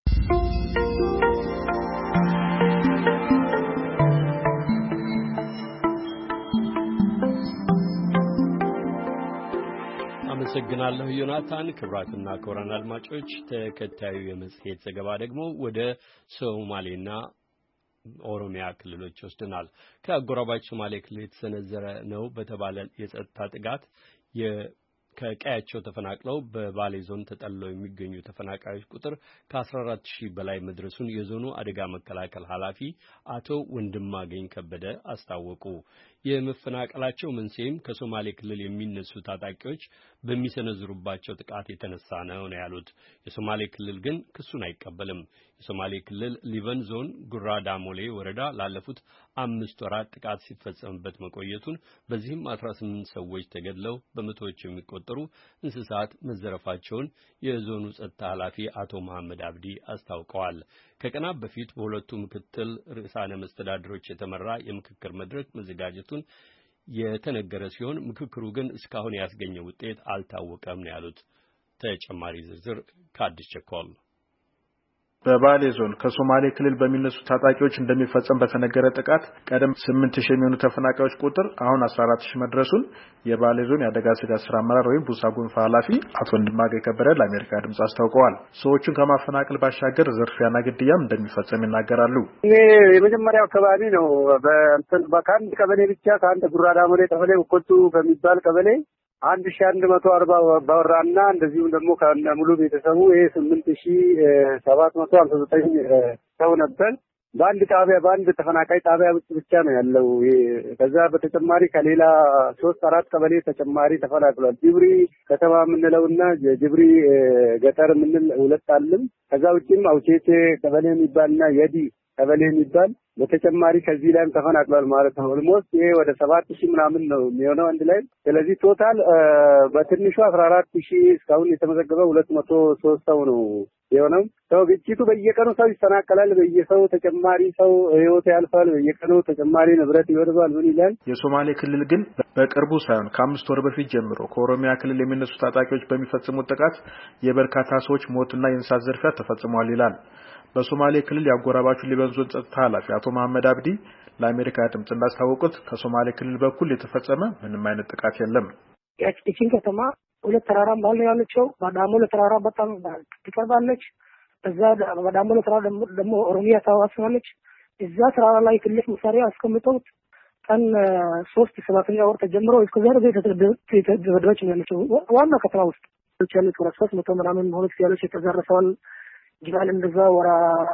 አመሰግናለሁ ዮናታን። ክብራትና ክቡራን አድማጮች ተከታዩ የመጽሔት ዘገባ ደግሞ ወደ ሶማሌና ኦሮሚያ ክልሎች ወስደናል። ከአጎራባች ሶማሌ ክልል የተሰነዘረ ነው በተባለ የጸጥታ ጥቃት ከቀያቸው ተፈናቅለው በባሌ ዞን ተጠልለው የሚገኙ ተፈናቃዮች ቁጥር ከ14000 በላይ መድረሱን የዞኑ አደጋ መከላከል ኃላፊ አቶ ወንድማገኝ ከበደ አስታወቁ። የመፈናቀላቸው መንስኤም ከሶማሌ ክልል የሚነሱ ታጣቂዎች በሚሰነዝሩባቸው ጥቃት የተነሳ ነው ያሉት። የሶማሌ ክልል ግን ክሱን አይቀበልም። የሶማሌ ክልል ሊበን ዞን ጉራዳሞሌ ወረዳ ላለፉት 5 ወራት ጥቃት ሲፈጸምበት መቆየቱን በዚህም 18 ሰዎች ተገድለው በመቶዎች የሚቆጠሩ እንስሳት መዘረፋቸውን የዞኑ ጸጥታ ኃላፊ አቶ መሐመድ አብዲ አስታውቀዋል። ከቀናት በፊት በሁለቱ ምክትል ርዕሳነ መስተዳድሮች የተመራ የምክክር መድረክ መዘጋጀቱን የተነገረ ሲሆን ምክክሩ ግን እስካሁን ያስገኘው ውጤት አልታወቀም ነው ያሉት። ተጨማሪ ዝርዝር ከአዲስ ቸኮል። በባሌ ዞን ከሶማሌ ክልል በሚነሱ ታጣቂዎች እንደሚፈጸም በተነገረ ጥቃት ቀደም 8000 የሚሆኑ ተፈናቃዮች ቁጥር አሁን 14000 መድረሱን የባሌ ዞን የአደጋ ስጋት ስራ አመራር ወይም ቡሳ ጉንፋ ኃላፊ አቶ ወንድማገኝ ከበደ ለአሜሪካ ድምጽ አስታውቀዋል። ሰዎቹን ከማፈናቀል ባሻገር ዝርፊያና ግድያም እንደሚፈጸም ይናገራሉ። የመጀመሪያው አካባቢ ነው። በካንድ ቀበሌ ብቻ ከአንድ ጉራዳሞሌ ቀበሌ ወቆቱ በሚባል ቀበሌ 1140 ባወራና እንደዚሁም ደግሞ ከሙሉ ቤተሰቡ 8759 ሰው ነበር። በአንድ ተፈናቃይ ጣቢያ ብቻ ነው ያለው። ከዛ በተጨማሪ ከሌላ 3-4 ቀበሌ ተጨማሪ ተፈናቅሏል። ጅብሪ ከተማ የምንለውና ጅብሪ ገጠር የምንል ሁለት አለም። ከዛ ውጪም አውቼቴ ቀበሌ የሚባልና የዲ ቀበሌ የሚባል በተጨማሪ ከዚህ ላይም ተፈናቅሏል ማለት ነው። ኦልሞስት ይሄ ወደ 7000 ምናምን ነው የሚሆነው አንድ ላይ። ስለዚህ ቶታል በትንሹ 14000 እስካሁን የተመዘገበው 203 ሰው ነው የሆነው። ሰው ግጭቱ በየቀኑ ሰው ይፈናቀላል፣ በየሰው ተጨማሪ ሰው ህይወት ያልፋል፣ በየቀኑ ተጨማሪ ንብረት ይወድማል። ምን ይላል? የሶማሌ ክልል ግን በቅርቡ ሳይሆን ከ5 ወር በፊት ጀምሮ ከኦሮሚያ ክልል የሚነሱ ታጣቂዎች በሚፈጽሙት ጥቃት የበርካታ ሰዎች ሞትና የእንስሳት ዝርፊያ ተፈጽሟል ይላል። በሶማሌ ክልል ያጎራባቹ ሊበን ዞን ጸጥታ ኃላፊ አቶ መሐመድ አብዲ ለአሜሪካ ድምጽ እንዳስታወቁት ከሶማሌ ክልል በኩል የተፈጸመ ምንም አይነት ጥቃት የለም። ያቺን ከተማ ሁለት ተራራ ባለ ያለችው ባዳሞ ለተራራ በጣም ትቀርባለች። እዛ ባዳሞ ለተራራ ደግሞ ኦሮሚያ ታዋስናለች። እዛ ተራራ ላይ ትልቅ መሳሪያ አስቀምጠው ቀን 3-7ኛ ወር ተጀምሮ እስከ ዛሬ የተደረገች ነው ያለችው። ዋና ከተማ ውስጥ ያለችው 300 ምናምን ሆኖ ያለች የተዘረፈዋል። ጅማል እንደዛ ወራ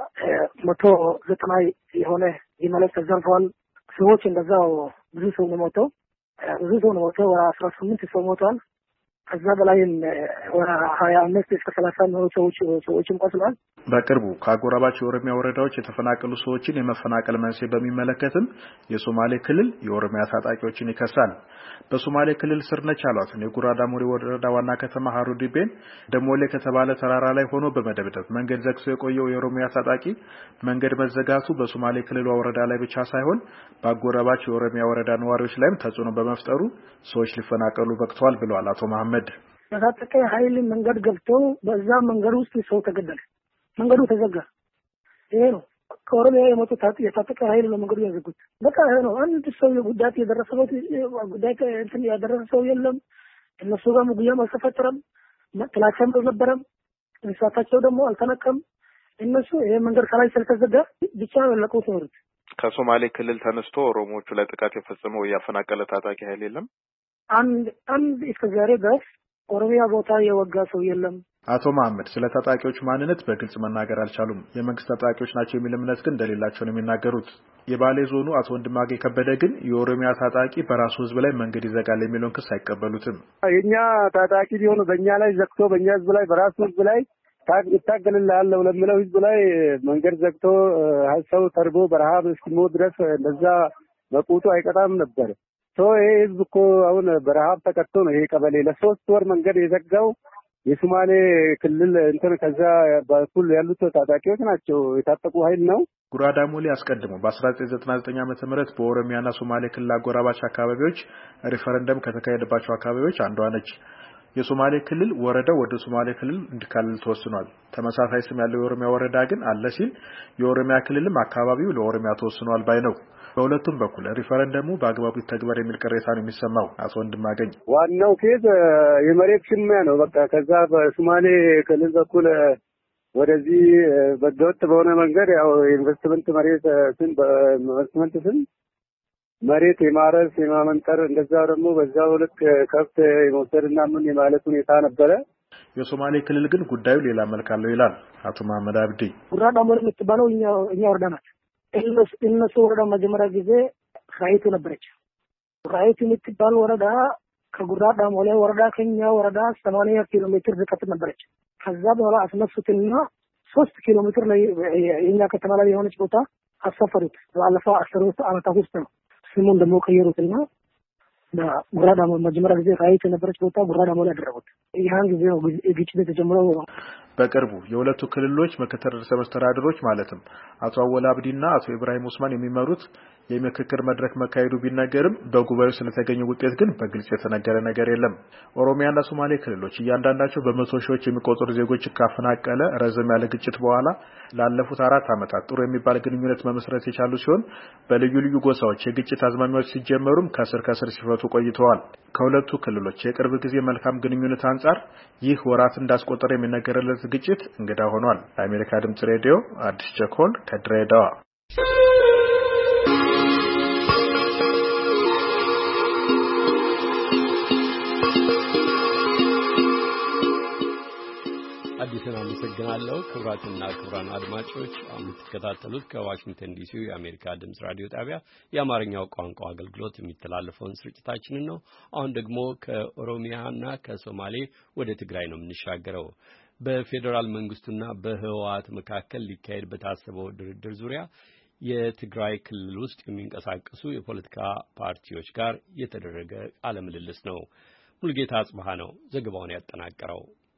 190 የሆነ ጅማል ተዘርፈዋል። ሰዎች እንደዛው ብዙ ሰው ነው ሞተው ወራ 18 ሰው ሞተዋል። ከዛ በላይም ወራ 25 እስከ 30 ነው ሰዎችም ቆስለዋል። በቅርቡ ከአጎራባች የኦሮሚያ ወረዳዎች የተፈናቀሉ ሰዎችን የመፈናቀል መንስኤ በሚመለከትም የሶማሌ ክልል የኦሮሚያ ታጣቂዎችን ይከሳል። በሶማሌ ክልል ስር ነች ያሏትን የጉራዳ ሞሪ ወረዳ ዋና ከተማ ሀሩዲቤን ደሞሌ ከተባለ ተራራ ላይ ሆኖ በመደብደብ መንገድ ዘግቶ የቆየው የኦሮሚያ ታጣቂ መንገድ መዘጋቱ በሶማሌ ክልል ወረዳ ላይ ብቻ ሳይሆን በአጎራባች የኦሮሚያ ወረዳ ነዋሪዎች ላይም ተጽዕኖ በመፍጠሩ ሰዎች ሊፈናቀሉ በቅተዋል ብለዋል አቶ መሐመድ። የታጠቀ ኃይል መንገድ ገብቶ በዛ መንገድ ውስጥ ሰው ተገደለ። መንገዱ ተዘጋ። ይሄ ነው ከኦሮሚያ የመጡ የታጠቀ ኃይል ነው መንገዱ ያዘጉት። በቃ ይሄ ነው። አንድ ሰው ጉዳት ያደረሰ ሰው የለም። እነሱ ጋር ሙግያም አልተፈጠረም። ጥላቻም አልነበረም። እንስሳታቸው ደግሞ አልተነቀም። እነሱ ይሄ መንገድ ከላይ ስለተዘጋ ብቻ ለቀውት ነው። ከሶማሌ ክልል ተነስቶ ኦሮሞዎቹ ላይ ጥቃት የፈጸመው ያፈናቀለ ታጣቂ ኃይል የለም። አንድ እስከ ዛሬ ድረስ ኦሮሚያ ቦታ የወጋ ሰው የለም። አቶ መሐመድ ስለ ታጣቂዎች ማንነት በግልጽ መናገር አልቻሉም። የመንግስት ታጣቂዎች ናቸው የሚል እምነት ግን እንደሌላቸው ነው የሚናገሩት። የባሌ ዞኑ አቶ ወንድማገ ከበደ ግን የኦሮሚያ ታጣቂ በራሱ ህዝብ ላይ መንገድ ይዘጋል የሚለውን ክስ አይቀበሉትም። የኛ ታጣቂ ቢሆኑ በእኛ ላይ ዘግቶ በእኛ ህዝብ ላይ በራሱ ህዝብ ላይ ይታገልልሃል ለሚለው ህዝብ ላይ መንገድ ዘግቶ ሰው ተርቦ በረሃብ እስኪሞት ድረስ እንደዛ በቁጡ አይቀጣም ነበር። ይሄ ህዝብ እኮ አሁን በረሃብ ተቀጥቶ ነው ይሄ ቀበሌ ለ3 ወር መንገድ የዘጋው። የሶማሌ ክልል ከዛ በኩል ያሉት ታጣቂዎች ናቸው፣ የታጠቁ ኃይል ነው። ጉራዳ ሞሌ አስቀድሞ በ1999 ዓ.ም በኦሮሚያና ሶማሌ ክልል አጎራባች አካባቢዎች ሪፈረንደም ከተካሄደባቸው አካባቢዎች አንዷ ነች። የሶማሌ ክልል ወረዳው ወደ ሶማሌ ክልል እንዲካለል ተወስኗል። ተመሳሳይ ስም ያለው የኦሮሚያ ወረዳ ግን አለ ሲል የኦሮሚያ ክልልም አካባቢው ለኦሮሚያ ተወስኗል ባይ ነው። በሁለቱም በኩል ሪፈረንደሙ በአግባቡ ይተግበር የሚል ቅሬታ ነው የሚሰማው። አቶ ወንድማገኝ ዋናው ኬዝ የመሬት ሽሚያ ነው። በቃ ከዛ በሶማሌ ክልል በኩል ወደዚህ በህገወጥ በሆነ መንገድ ያው ኢንቨስትመንት መሬት የማረስ የማመንጠር እንደዛው ደግሞ በዛው ልክ ከብት የመውሰድና ምን የማለት ሁኔታ ነበረ። የሶማሌ ክልል ግን ጉዳዩ ሌላ መልክ አለው ይላል አቶ መሐመድ አብዲ። ጉራዳ ሞሪ የምትባለው እኛ ወረዳ ናት። እነሱ ወረዳ መጀመሪያ ጊዜ ራይቱ ነበረች። ራይቱ የምትባል ወረዳ ከጉራዳ ሞሪ ወረዳ ከኛ ወረዳ 80 ኪሎ ሜትር ርቀት ነበረች። ከዛ በኋላ አስነሱትና 3 ኪሎ ሜትር ላይ የኛ ከተማ ላይ የሆነች ቦታ አሰፈሩት። ባለፈው 10 ዓመታት ውስጥ ነው ስሙን ደግሞ ቀየሩትና ጉራዳ ሞሪ መጀመሪያ ጊዜ ራይቱ የነበረች ቦታ ጉራዳ ሞሪ አደረጉት። ያን ጊዜ ነው ግጭት የተጀመረው። በቅርቡ የሁለቱ ክልሎች ምክትል ርዕሰ መስተዳድሮች ማለትም አቶ አወል አብዲና አቶ ኢብራሂም ኡስማን የሚመሩት የምክክር መድረክ መካሄዱ ቢነገርም በጉባኤው ስለተገኘው ውጤት ግን በግልጽ የተነገረ ነገር የለም። ኦሮሚያና ሶማሌ ክልሎች እያንዳንዳቸው በመቶ ሺዎች የሚቆጠሩ ዜጎች ካፈናቀለ ረዘም ያለ ግጭት በኋላ ላለፉት 4 ዓመታት ጥሩ የሚባል ግንኙነት መመስረት የቻሉ ሲሆን በልዩ ልዩ ጎሳዎች የግጭት አዝማሚያዎች ሲጀመሩም ከስር ሲፈቱ ቆይተዋል። ከሁለቱ ክልሎች የቅርብ ጊዜ መልካም ግንኙነት አንጻር ይህ ወራት እንዳስቆጠረ የሚነገርለት ግጭት እንግዳ ሆኗል። ለአሜሪካ ድምጽ ሬዲዮ አዲስ ቸኮል ከድሬዳዋ። አዲስ አዲስን አመሰግናለሁ። ክቡራትና ክቡራን አድማጮች የምትከታተሉት ከዋሽንግተን ዲሲ የአሜሪካ ድምጽ ራዲዮ ጣቢያ የአማርኛው ቋንቋ አገልግሎት የሚተላለፈውን ስርጭታችንን ነው። አሁን ደግሞ ከኦሮሚያና ከሶማሌ ወደ ትግራይ ነው የምንሻገረው። በፌዴራል መንግስቱና በህወሓት መካከል ሊካሄድ በታሰበው ድርድር ዙሪያ የትግራይ ክልል ውስጥ የሚንቀሳቀሱ የፖለቲካ ፓርቲዎች ጋር የተደረገ ቃለ ምልልስ ነው። ሙልጌታ አጽባሃ ነው ዘገባውን ያጠናቀረው።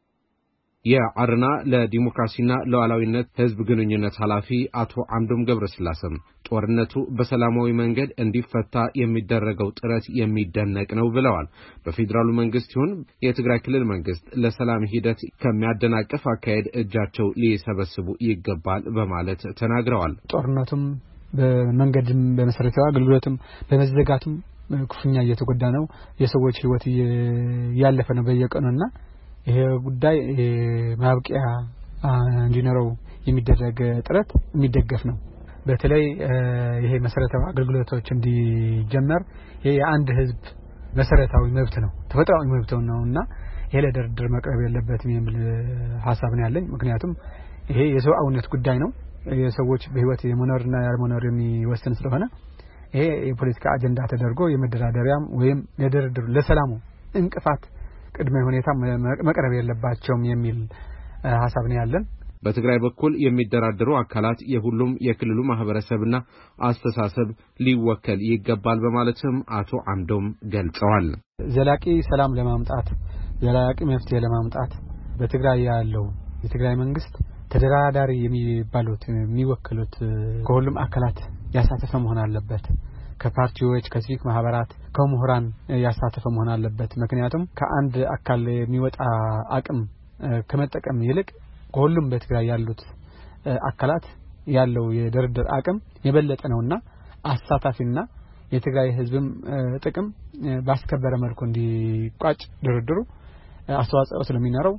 የአረና ለዲሞክራሲና ለሉዓላዊነት ህዝብ ግንኙነት ኃላፊ አቶ አምዶም ገብረስላሴም ጦርነቱ በሰላማዊ መንገድ እንዲፈታ የሚደረገው ጥረት የሚደነቅ ነው ብለዋል። በፌዴራሉ መንግስት ይሁን የትግራይ ክልል መንግስት ለሰላም ሂደት ከሚያደናቅፍ አካሄድ እጃቸው ሊሰበስቡ ይገባል በማለት ተናግረዋል። ጦርነቱም በመንገድም በመሰረታዊ አገልግሎትም በመዘጋቱም ክፉኛ እየተጎዳ ነው። የሰዎች ህይወት ያለፈ ነው በየቀኑና ይሄ ጉዳይ ማብቂያ እንዲኖረው የሚደረግ ጥረት የሚደገፍ ነው። በተለይ ይሄ መሰረታዊ አገልግሎቶች እንዲጀመር ይሄ የአንድ ህዝብ መሰረታዊ መብት ነው፣ ተፈጥሯዊ መብት ነውና ይሄ ለድርድር መቅረብ የለበትም የሚል ሐሳብ ነው ያለኝ። ምክንያቱም ይሄ የሰውአዊነት ጉዳይ ነው። የሰዎች በህይወት የመኖርና ያለመኖር የሚወስን ስለሆነ ይሄ የፖለቲካ አጀንዳ ተደርጎ የመደራደሪያም ወይም ለድርድር ለሰላሙ እንቅፋት ቅድመ ሁኔታ መቅረብ የለባቸውም የሚል ሐሳብ ነው ያለን። በትግራይ በኩል የሚደራደሩ አካላት የሁሉም የክልሉ ማህበረሰብና አስተሳሰብ ሊወከል ይገባል በማለትም አቶ አምዶም ገልጸዋል። ዘላቂ ሰላም ለማምጣት ዘላቂ መፍትሄ ለማምጣት በትግራይ ያለው የትግራይ መንግስት ተደራዳሪ የሚባሉት የሚወክሉት ከሁሉም አካላት ያሳተፈ መሆን አለበት። ከፓርቲዎች ከሲቪክ ማህበራት ከመምህራን ያሳተፈ መሆን አለበት። ምክንያቱም ከአንድ አካል የሚወጣ አቅም ከመጠቀም ይልቅ ሁሉም በትግራይ ያሉት አካላት ያለው የድርድር አቅም የበለጠ ነውና አሳታፊና የትግራይ ህዝብም ጥቅም ባስከበረ መልኩ እንዲቋጭ ድርድሩ አስተዋጽኦ ስለሚኖረው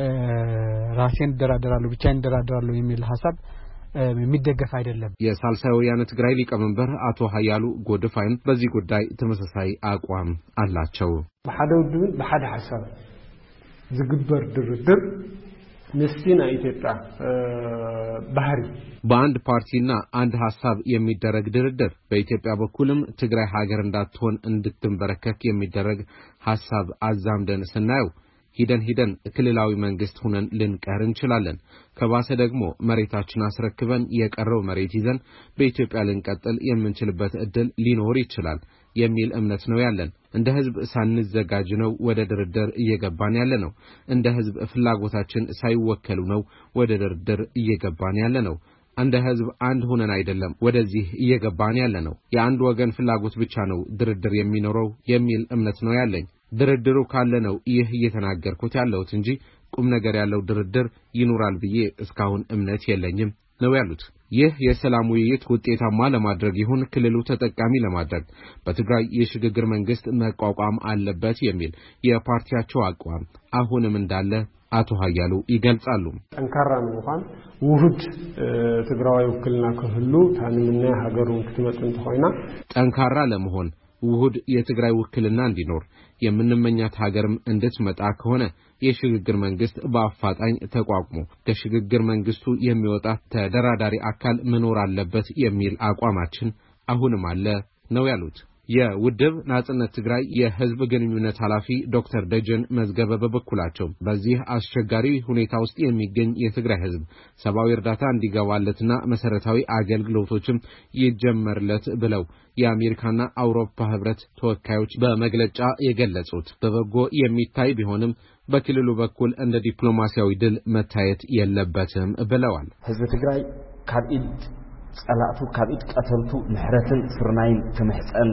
ራሴን ደራደራለሁ ብቻዬን ደራደራለሁ የሚል ሐሳብ የሚደገፍ አይደለም። የሳልሳይ ወያነ ትግራይ ሊቀመንበር አቶ ሀያሉ ጎድፋይን በዚህ ጉዳይ ተመሳሳይ አቋም አላቸው። በሐደ ውድብን በሐደ ሐሳብ ዝግበር ድርድር ምስኪና ኢትዮጵያ ባህሪ በአንድ ፓርቲና አንድ ሐሳብ የሚደረግ ድርድር በኢትዮጵያ በኩልም ትግራይ ሀገር እንዳትሆን እንድትንበረከክ የሚደረግ ሐሳብ አዛምደን ስናየው ሂደን ክልላዊ መንግስት ሆነን ልንቀር እንችላለን። ከባሰ ደግሞ መሬታችን አስረክበን የቀረው መሬት ይዘን በኢትዮጵያ ልንቀጥል የምንችልበት እድል ሊኖር ይችላል የሚል እምነት ነው ያለን። እንደ ህዝብ ሳንዘጋጅ ነው ወደ ድርድር እየገባን ያለነው። እንደ ህዝብ ፍላጎታችን ሳይወከሉ ነው ወደ ድርድር እየገባን ያለነው። እንደ ህዝብ አንድ ሆነን አይደለም ወደዚህ እየገባን ያለነው። የአንድ ወገን ፍላጎት ብቻ ነው ድርድር የሚኖረው የሚል እምነት ነው ያለኝ። ድርድሩ ካለ ነው ይህ እየተናገርኩት ያለሁት እንጂ ቁም ነገር ያለው ድርድር ይኖራል ብዬ እስካሁን እምነት የለኝም ነው ያሉት። ይህ የሰላም ውይይት ውጤታማ ለማድረግ ይሁን ክልሉ ተጠቃሚ ለማድረግ በትግራይ የሽግግር መንግስት መቋቋም አለበት የሚል የፓርቲያቸው አቋም አሁንም እንዳለ አቶ ሀያሉ ይገልጻሉ። ጠንካራ ነው እንኳን ውህድ ትግራዋይ ውክልና ከሁሉ ታንምና ሀገሩን ክትመጥን ተሆይና ጠንካራ ለመሆን ውህድ የትግራይ ውክልና እንዲኖር የምንመኛት ሀገርም እንድትመጣ ከሆነ የሽግግር መንግስት በአፋጣኝ ተቋቁሞ ከሽግግር መንግስቱ የሚወጣ ተደራዳሪ አካል መኖር አለበት የሚል አቋማችን አሁንም አለ ነው ያሉት። የውድብ ናጽነት ትግራይ የህዝብ ግንኙነት ኃላፊ ዶክተር ደጀን መዝገበ በበኩላቸው በዚህ አስቸጋሪ ሁኔታ ውስጥ የሚገኝ የትግራይ ህዝብ ሰብአዊ እርዳታ እንዲገባለትና መሰረታዊ አገልግሎቶችም ይጀመርለት ብለው የአሜሪካና አውሮፓ ህብረት ተወካዮች በመግለጫ የገለጹት በበጎ የሚታይ ቢሆንም በክልሉ በኩል እንደ ዲፕሎማሲያዊ ድል መታየት የለበትም ብለዋል። ህዝብ ትግራይ ካብኢድ ጸላእቱ ካብኢድ ቀተልቱ ምሕረትን ስርናይን ተመሕፀን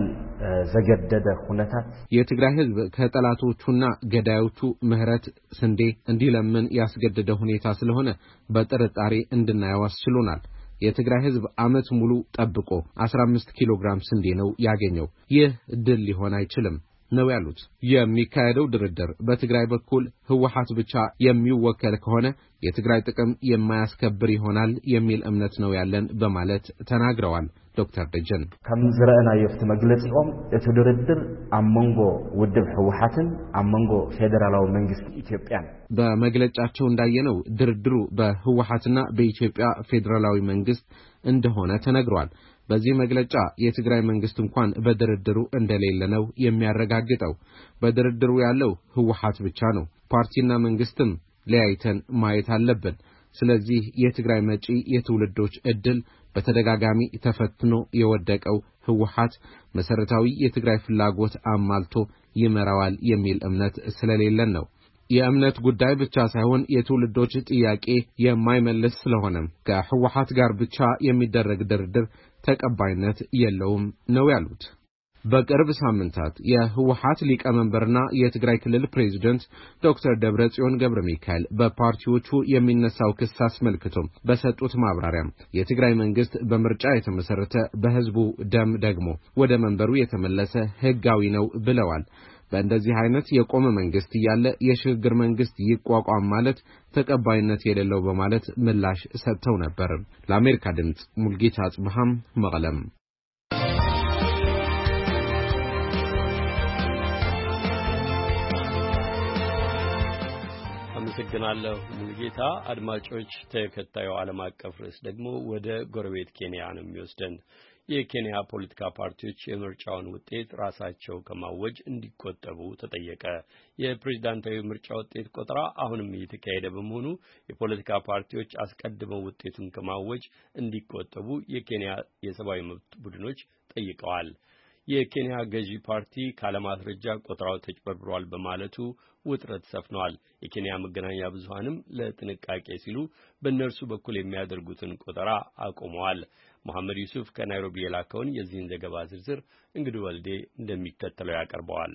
ዘገደደ ሁነታት የትግራይ ህዝብ ከጠላቶቹና ገዳዮቹ ምህረት ስንዴ እንዲለምን ያስገደደ ሁኔታ ስለሆነ በጥርጣሬ እንድናየው አስችሎናል። የትግራይ ህዝብ አመት ሙሉ ጠብቆ 15 ኪሎ ግራም ስንዴ ነው ያገኘው። ይህ ድል ሊሆን አይችልም ነው ያሉት። የሚካሄደው ድርድር በትግራይ በኩል ህወሓት ብቻ የሚወከል ከሆነ የትግራይ ጥቅም የማያስከብር ይሆናል የሚል እምነት ነው ያለን በማለት ተናግረዋል። ዶክተር ደጀን ከም ዝረአና የፍት መግለጽኦም እቲ ድርድር አመንጎ ውድብ ህወሓትን አመንጎ ፌደራላዊ መንግስት ኢትዮጵያ በመግለጫቸው እንዳየነው ድርድሩ በህወሓትና በኢትዮጵያ ፌደራላዊ መንግስት እንደሆነ ተነግሯል። በዚህ መግለጫ የትግራይ መንግስት እንኳን በድርድሩ እንደሌለ ነው የሚያረጋግጠው። በድርድሩ ያለው ህወሓት ብቻ ነው። ፓርቲና መንግስትም ለያይተን ማየት አለብን። ስለዚህ የትግራይ መጪ የትውልዶች እድል በተደጋጋሚ ተፈትኖ የወደቀው ህወሓት መሰረታዊ የትግራይ ፍላጎት አማልቶ ይመራዋል የሚል እምነት ስለሌለን ነው። የእምነት ጉዳይ ብቻ ሳይሆን የትውልዶች ጥያቄ የማይመለስ ስለሆነ ከህወሓት ጋር ብቻ የሚደረግ ድርድር ተቀባይነት የለውም ነው ያሉት። በቅርብ ሳምንታት የህወሓት ሊቀመንበርና የትግራይ ክልል ፕሬዝዳንት ዶክተር ደብረጽዮን ገብረሚካኤል በፓርቲዎቹ የሚነሳው ክስ አስመልክቶ በሰጡት ማብራሪያ የትግራይ መንግስት በምርጫ የተመሰረተ በህዝቡ ደም ደግሞ ወደ መንበሩ የተመለሰ ህጋዊ ነው ብለዋል። በእንደዚህ አይነት የቆመ መንግስት ያለ የሽግግር መንግስት ይቋቋም ማለት ተቀባይነት የሌለው በማለት ምላሽ ሰጥተው ነበር። ለአሜሪካ ድምጽ ሙልጌታ አጽብሃም መቀለም። አመሰግናለሁ ሙልጌታ። አድማጮች ተከታዩ ዓለም አቀፍ ርዕስ ደግሞ ወደ ጎረቤት ኬንያ ነው የሚወስደን። የኬንያ ፖለቲካ ፓርቲዎች የምርጫውን ውጤት ራሳቸው ከማወጅ እንዲቆጠቡ ተጠየቀ። የፕሬዝዳንታዊ ምርጫ ውጤት ቆጠራ አሁንም እየተካሄደ በመሆኑ የፖለቲካ ፓርቲዎች አስቀድመው ውጤቱን ከማወጅ እንዲቆጠቡ የኬንያ የሰብአዊ መብት ቡድኖች ጠይቀዋል። የኬንያ ገዢ ፓርቲ ካለማስረጃ ቆጠራው ተጭበርብሯል በማለቱ ውጥረት ሰፍኗል። የኬንያ መገናኛ ብዙሃንም ለጥንቃቄ ሲሉ በእነርሱ በኩል የሚያደርጉትን ቆጠራ አቆመዋል። መሐመድ ዩሱፍ ከናይሮቢ የላከውን የዚህን ዘገባ ዝርዝር እንግዲህ ወልዴ እንደሚከተለው ያቀርበዋል።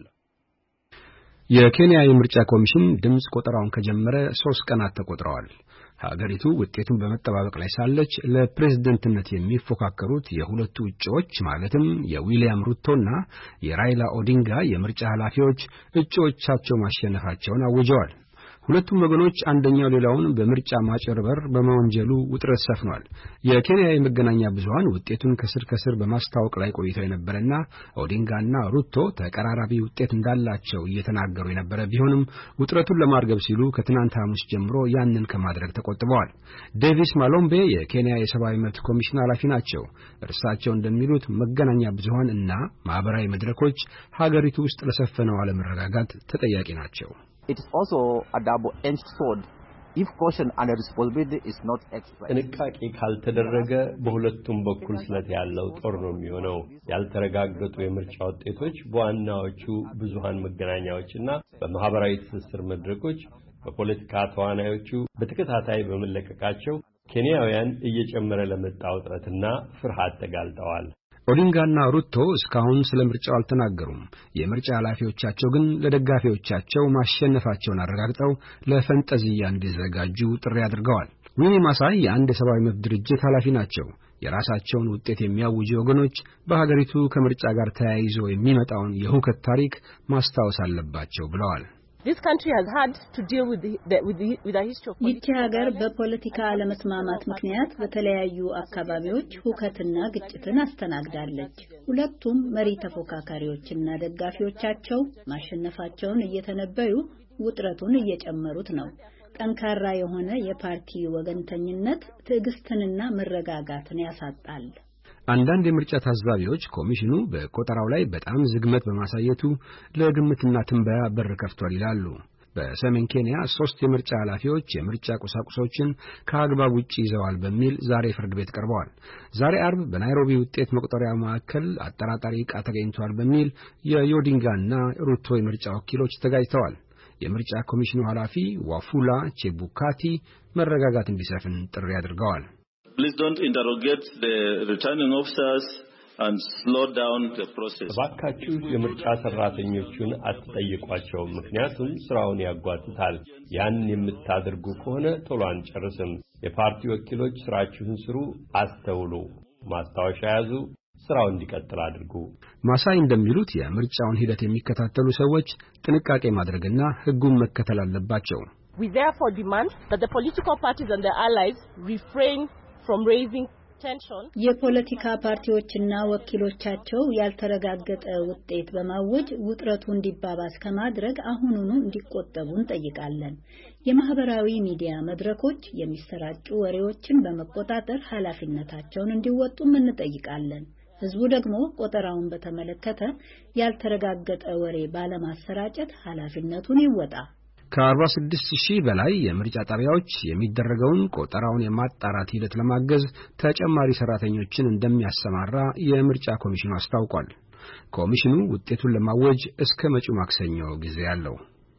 የኬንያ የምርጫ ኮሚሽን ድምጽ ቆጠራውን ከጀመረ 3 ቀናት ተቆጥረዋል። ሀገሪቱ ውጤቱን በመጠባበቅ ላይ ሳለች ለፕሬዝዳንትነት የሚፎካከሩት የሁለቱ እጩዎች ማለትም የዊሊያም ሩቶና የራይላ ኦዲንጋ የምርጫ ኃላፊዎች እጩዎቻቸው ማሸነፋቸውን አውጀዋል። ሁለቱም ወገኖች አንደኛው ሌላውን በምርጫ ማጭበርበር በመወንጀሉ ውጥረት ሰፍኗል። የኬንያ የመገናኛ ብዙሃን ውጤቱን ከስር በማስታወቅ ላይ ቆይተው የነበረና ኦዲንጋና ሩቶ ተቀራራቢ ውጤት እንዳላቸው እየተናገሩ የነበረ ቢሆንም ውጥረቱን ለማርገብ ሲሉ ከትናንት ሐሙስ ጀምሮ ያንን ከማድረግ ተቆጥበዋል። ዴቪስ ማሎምቤ የኬንያ የሰብአዊ መብት ኮሚሽን ኃላፊ ናቸው። እርሳቸው እንደሚሉት መገናኛ ብዙሃን እና ማህበራዊ መድረኮች ሀገሪቱ ውስጥ ለሰፈነው አለመረጋጋት ተጠያቂ ናቸው። It is also a double-edged sword if caution and responsibility is not expressed. ጥንቃቄ ካልተደረገ በሁለቱም በኩል ስለት ያለው ጦር ነው የሚሆነው። ያልተረጋገጡ የምርጫ ውጤቶች በዋናዎቹ ብዙሃን መገናኛዎችና በማህበራዊ ትስስር መድረኮች በፖለቲካ ተዋናዮቹ በተከታታይ በመለቀቃቸው ኬንያውያን እየጨመረ ለመጣ ውጥረትና ፍርሃት ተጋልጠዋል። ኦዲንጋና ሩቶ እስካሁን ስለ ምርጫው አልተናገሩም። የምርጫ ኃላፊዎቻቸው ግን ለደጋፊዎቻቸው ማሸነፋቸውን አረጋግጠው ለፈንጠዝያ እንዲዘጋጁ ጥሪ አድርገዋል። ዊኒ ማሳይ የአንድ የሰብአዊ መብት ድርጅት ኃላፊ ናቸው። የራሳቸውን ውጤት የሚያውጁ ወገኖች በሀገሪቱ ከምርጫ ጋር ተያይዞ የሚመጣውን የሁከት ታሪክ ማስታወስ አለባቸው ብለዋል። This country has had to deal with the history of ይህች ሀገር በፖለቲካ አለመስማማት ምክንያት በተለያዩ አካባቢዎች ሁከትና ግጭትን አስተናግዳለች። ሁለቱም መሪ ተፎካካሪዎችና ደጋፊዎቻቸው ማሸነፋቸውን እየተነበዩ ውጥረቱን እየጨመሩት ነው። ጠንካራ የሆነ የፓርቲ ወገንተኝነት ትዕግስትንና መረጋጋትን ያሳጣል። አንዳንድ የምርጫ ታዛቢዎች ኮሚሽኑ በቆጠራው ላይ በጣም ዝግመት በማሳየቱ ለግምትና ትንበያ በር ከፍቷል ይላሉ። በሰሜን ኬንያ 3 የምርጫ ኃላፊዎች የምርጫ ቁሳቁሶችን ከአግባብ ውጪ ይዘዋል በሚል ዛሬ ፍርድ ቤት ቀርበዋል። ዛሬ አርብ በናይሮቢ ውጤት መቁጠሪያ ማዕከል አጠራጣሪ ዕቃ ተገኝቷል በሚል የኦዲንጋና ሩቶ የምርጫ ወኪሎች ተጋጭተዋል። የምርጫ ኮሚሽኑ ኃላፊ ዋፉላ ቼቡካቲ መረጋጋት እንዲሰፍን ጥሪ አድርገዋል። Please don't interrogate the returning officers and slow down the process. እባካችሁ የምርጫ ሰራተኞቹን አትጠይቋቸው፣ ምክንያቱም ስራውን ያጓትታል። ያን የምታደርጉ ከሆነ ቶሎ አንጨርስም። የፓርቲ ወኪሎች ስራችሁን ስሩ፣ አስተውሉ፣ ማስታወሻ ያዙ፣ ስራው እንዲቀጥል አድርጉ። ማሳይ እንደሚሉት የምርጫውን ሂደት የሚከታተሉ ሰዎች ጥንቃቄ ማድረግና ህጉን መከተል አለባቸው። We therefore demand that the political parties and their allies refrain from raising የፖለቲካ ፓርቲዎችና ወኪሎቻቸው ያልተረጋገጠ ውጤት በማወጅ ውጥረቱ እንዲባባስ ከማድረግ አሁኑኑ እንዲቆጠቡ እንጠይቃለን። የማህበራዊ ሚዲያ መድረኮች የሚሰራጩ ወሬዎችን በመቆጣጠር ኃላፊነታቸውን እንዲወጡም እንጠይቃለን። ህዝቡ ደግሞ ቆጠራውን በተመለከተ ያልተረጋገጠ ወሬ ባለማሰራጨት ኃላፊነቱን ይወጣ። ከ46,000 በላይ የምርጫ ጣቢያዎች የሚደረገውን ቆጠራውን የማጣራት ሂደት ለማገዝ ተጨማሪ ሰራተኞችን እንደሚያሰማራ የምርጫ ኮሚሽኑ አስታውቋል። ኮሚሽኑ ውጤቱን ለማወጅ እስከ መጪው ማክሰኞ ጊዜ አለው።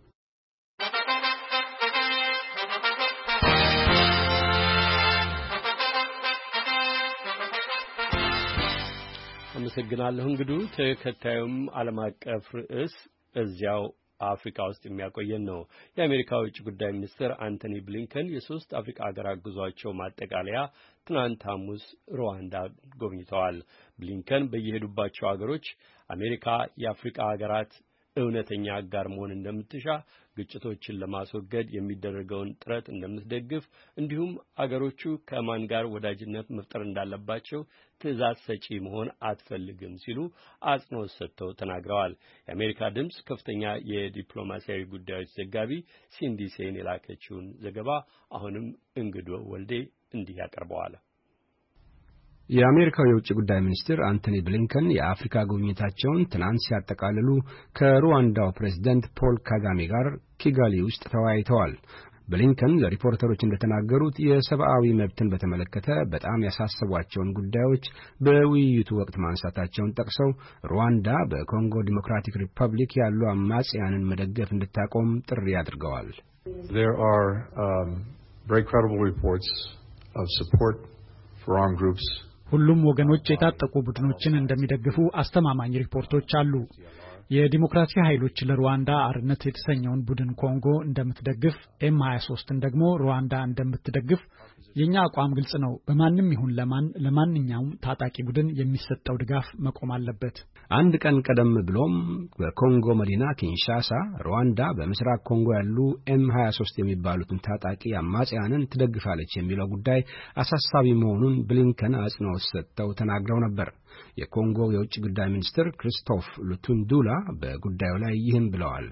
አመሰግናለሁ። እንግዲህ ተከታዩም ዓለም አቀፍ ርዕስ እዚያው አፍሪካ ውስጥ የሚያቆየን ነው። የአሜሪካ ውጭ ጉዳይ ሚኒስትር አንቶኒ ብሊንከን የሶስት አፍሪካ ሀገራት ጉዟቸው ማጠቃለያ ትናንት ሐሙስ ሩዋንዳ ጎብኝተዋል። ብሊንከን በየሄዱባቸው ሀገሮች አሜሪካ የአፍሪካ ሀገራት እውነተኛ አጋር መሆን እንደምትሻ፣ ግጭቶችን ለማስወገድ የሚደረገውን ጥረት እንደምትደግፍ፣ እንዲሁም አገሮቹ ከማን ጋር ወዳጅነት መፍጠር እንዳለባቸው ትዕዛዝ ሰጪ መሆን አትፈልግም ሲሉ አጽንኦት ሰጥተው ተናግረዋል። የአሜሪካ ድምፅ ከፍተኛ የዲፕሎማሲያዊ ጉዳዮች ዘጋቢ ሲንዲ ሴን የላከችውን ዘገባ አሁንም እንግዶ ወልዴ እንዲህ ያቀርበዋል። የአሜሪካው የውጭ ጉዳይ ሚኒስትር አንቶኒ ብሊንከን የአፍሪካ ጉብኝታቸውን ትናንት ሲያጠቃልሉ ከሩዋንዳው ፕሬዝዳንት ፖል ካጋሜ ጋር ኪጋሊ ውስጥ ተወያይተዋል። ብሊንከን ለሪፖርተሮች እንደተናገሩት የሰብአዊ መብትን በተመለከተ በጣም ያሳሰቧቸውን ጉዳዮች በውይይቱ ወቅት ማንሳታቸውን ጠቅሰው ሩዋንዳ በኮንጎ ዲሞክራቲክ ሪፐብሊክ ያሉ አማጽያንን መደገፍ እንድታቆም ጥሪ አድርገዋል። There are very credible reports of support for armed groups. ሁሉም ወገኖች የታጠቁ ቡድኖችን እንደሚደግፉ አስተማማኝ ሪፖርቶች አሉ። የዲሞክራሲ ኃይሎች ለሩዋንዳ አርነት የተሰኘውን ቡድን ኮንጎ እንደምትደግፍ፣ M23ን ደግሞ ሩዋንዳ እንደምትደግፍ የኛ አቋም ግልጽ ነው። በማንም ይሁን ለማንኛውም ታጣቂ ቡድን የሚሰጠው ድጋፍ መቆም አለበት። አንድ ቀን ቀደም ብሎም በኮንጎ መዲና ኪንሻሳ ሩዋንዳ በምስራቅ ኮንጎ ያሉ M23 የሚባሉትን ታጣቂ አማጽያንን ትደግፋለች የሚለው ጉዳይ አሳሳቢ መሆኑን ብሊንከን አጽንኦት ሰጥተው ተናግረው ነበር። የኮንጎ የውጭ ጉዳይ ሚኒስትር ክሪስቶፍ ሉቱንዱላ በጉዳዩ ላይ ይህን ብለዋል።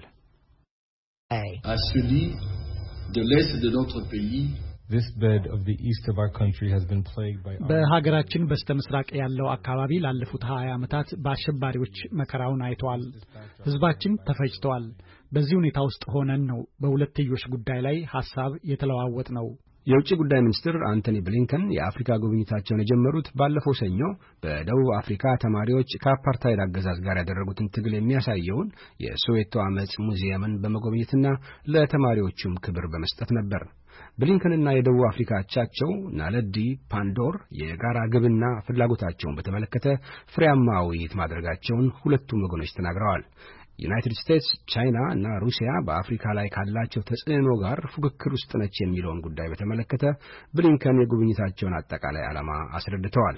This bed of the east of our country has been plagued by በሀገራችን በስተምስራቅ ያለው አካባቢ ላለፉት 20 ዓመታት በአሸባሪዎች መከራውን አይቷል። ህዝባችን ተፈጅቷል። በዚህ ሁኔታ ውስጥ ሆነን ነው በሁለትዮሽ ጉዳይ ላይ ሐሳብ የተለዋወጥ ነው። የውጭ ጉዳይ ሚኒስትር አንቶኒ ብሊንከን የአፍሪካ ጉብኝታቸውን የጀመሩት ባለፈው ሰኞ በደቡብ አፍሪካ ተማሪዎች ከአፓርታይድ አገዛዝ ጋር ያደረጉትን ትግል የሚያሳየውን የሶዌቶ አመጽ ሙዚየምን በመጎብኘትና ለተማሪዎቹም ክብር በመስጠት ነበር። ብሊንከንና የደቡብ አፍሪካ አቻቸው ናለዲ ፓንዶር የጋራ ግብና ፍላጎታቸውን በተመለከተ ፍሬያማ ውይይት ማድረጋቸውን ሁለቱም ወገኖች ተናግረዋል። ዩናይትድ ስቴትስ፣ ቻይና እና ሩሲያ በአፍሪካ ላይ ካላቸው ተጽዕኖ ጋር ፉክክር ውስጥ ነች የሚለውን ጉዳይ በተመለከተ ብሊንከን የጉብኝታቸውን አጠቃላይ ዓላማ አስረድተዋል።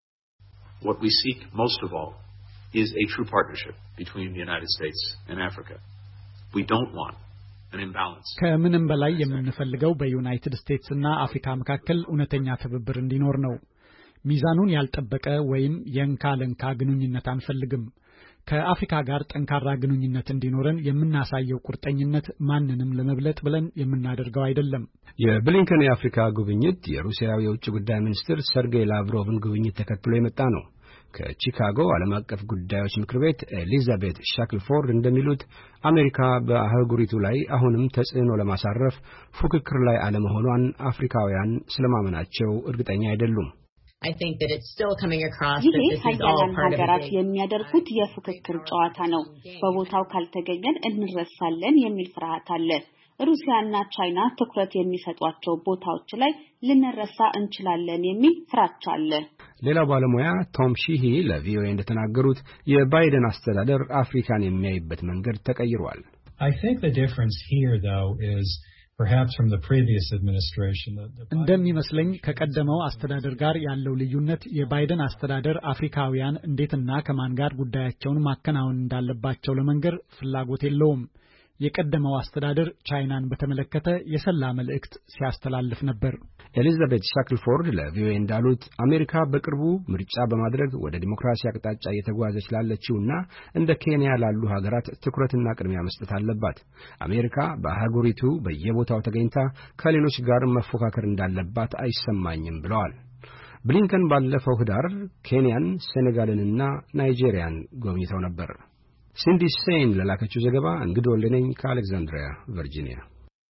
What we seek most of all is a true partnership between the United States and Africa. We don't want an imbalance. ከምንም በላይ የምንፈልገው በዩናይትድ ስቴትስ እና አፍሪካ መካከል እውነተኛ ትብብር እንዲኖር ነው። ሚዛኑን ያልጠበቀ ወይም የእንካ ለእንካ ግንኙነት አንፈልግም። ከአፍሪካ ጋር ጠንካራ ግንኙነት እንዲኖረን የምናሳየው ቁርጠኝነት ማንንም ለመብለጥ ብለን የምናደርገው አይደለም። የብሊንከን የአፍሪካ ጉብኝት የሩሲያው የውጭ ጉዳይ ሚኒስትር ሰርጌይ ላቭሮቭን ጉብኝት ተከትሎ የመጣ ነው። ከቺካጎ ዓለም አቀፍ ጉዳዮች ምክር ቤት ኤሊዛቤት ሻክልፎርድ እንደሚሉት አሜሪካ በአህጉሪቱ ላይ አሁንም ተጽዕኖ ለማሳረፍ ፉክክር ላይ አለመሆኗን አፍሪካውያን ስለማመናቸው እርግጠኛ አይደሉም። I think that it's still coming across that this is all part of ሀገራት የሚያደርጉት የፉክክር ጨዋታ ነው። በቦታው ካልተገኘን እንረሳለን የሚል ፍርሃት አለ። ሩሲያና ቻይና ትኩረት የሚሰጧቸው ቦታዎች ላይ ልንረሳ እንችላለን የሚል ፍራቻ አለ። ሌላው ባለሙያ ቶም ሺሂ ለቪኦኤ እንደተናገሩት የባይደን አስተዳደር አፍሪካን የሚያይበት መንገድ ተቀይሯል። I think the difference here though is perhaps from the previous administration. እንደሚመስለኝ ከቀደመው አስተዳደር ጋር ያለው ልዩነት የባይደን አስተዳደር አፍሪካውያን እንዴትና ከማን ጋር ጉዳያቸውን ማከናወን እንዳለባቸው ለመንገር ፍላጎት የለውም። የቀደመው አስተዳደር ቻይናን በተመለከተ የሰላ መልእክት ሲያስተላልፍ ነበር። ኤሊዛቤት ሻክልፎርድ ለቪኦኤ እንዳሉት አሜሪካ በቅርቡ ምርጫ በማድረግ ወደ ዲሞክራሲ አቅጣጫ እየተጓዘች ላለችውና እንደ ኬንያ ላሉ ሀገራት ትኩረትና ቅድሚያ መስጠት አለባት። አሜሪካ በአህጉሪቱ በየቦታው ተገኝታ ከሌሎች ጋር መፎካከር እንዳለባት አይሰማኝም ብለዋል። ብሊንከን ባለፈው ህዳር ኬንያን፣ ሴኔጋልንና ናይጄሪያን ጎብኝተው ነበር። ሲንዲ ሴን ለላከችው ዘገባ እንግዲህ ወልደነኝ ከአሌክዛንድሪያ ቨርጂኒያ።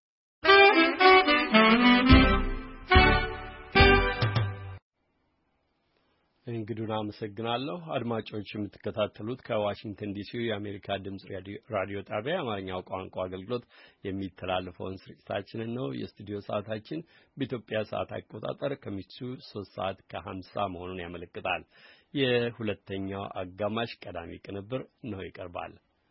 እንግዲህ አመሰግናለሁ። አድማጮች የምትከታተሉት ከዋሽንግተን ዲሲ የአሜሪካ ድምጽ ራዲዮ ጣቢያ አማርኛው ቋንቋ አገልግሎት የሚተላለፈውን ስርጭታችንን ነው። የስቱዲዮ ሰዓታችን በኢትዮጵያ ሰዓት አቆጣጠር ከምሽቱ 3:50 መሆኑን ያመለክታል። የሁለተኛው አጋማሽ ቀዳሚ ቅንብር ነው ይቀርባል።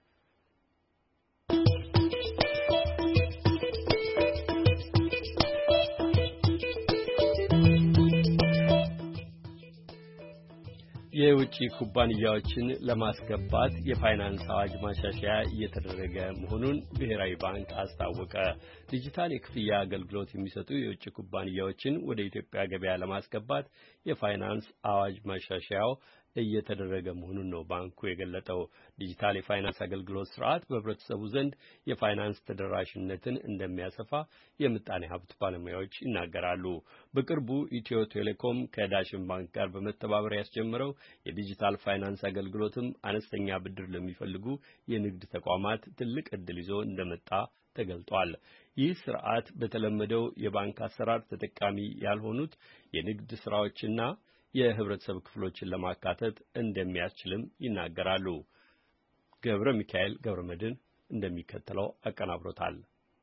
የውጭ ኩባንያዎችን ለማስገባት የፋይናንስ አዋጅ ማሻሻያ እየተደረገ መሆኑን ብሔራዊ ባንክ አስታወቀ። ዲጂታል የክፍያ አገልግሎት የሚሰጡ የውጭ ኩባንያዎችን ወደ ኢትዮጵያ ገበያ ለማስገባት የፋይናንስ አዋጅ ማሻሻያው እየተደረገ መሆኑን ነው ባንኩ የገለጠው። ዲጂታል የፋይናንስ አገልግሎት ስርዓት በህብረተሰቡ ዘንድ የፋይናንስ ተደራሽነትን እንደሚያሰፋ የምጣኔ ሀብት ባለሙያዎች ይናገራሉ። በቅርቡ ኢትዮ ቴሌኮም ከዳሽን ባንክ ጋር በመተባበር ያስጀመረው የዲጂታል ፋይናንስ አገልግሎትም አነስተኛ ብድር ለሚፈልጉ የንግድ ተቋማት ትልቅ ዕድል ይዞ እንደመጣ ተገልጧል። ይህ ስርዓት በተለመደው የባንክ አሰራር ተጠቃሚ ያልሆኑት የንግድ ስራዎችና የህብረተሰብ ክፍሎችን ለማካተት እንደሚያስችልም ይናገራሉ። ገብረ ሚካኤል ገብረመድን እንደሚከተለው አቀናብሮታል።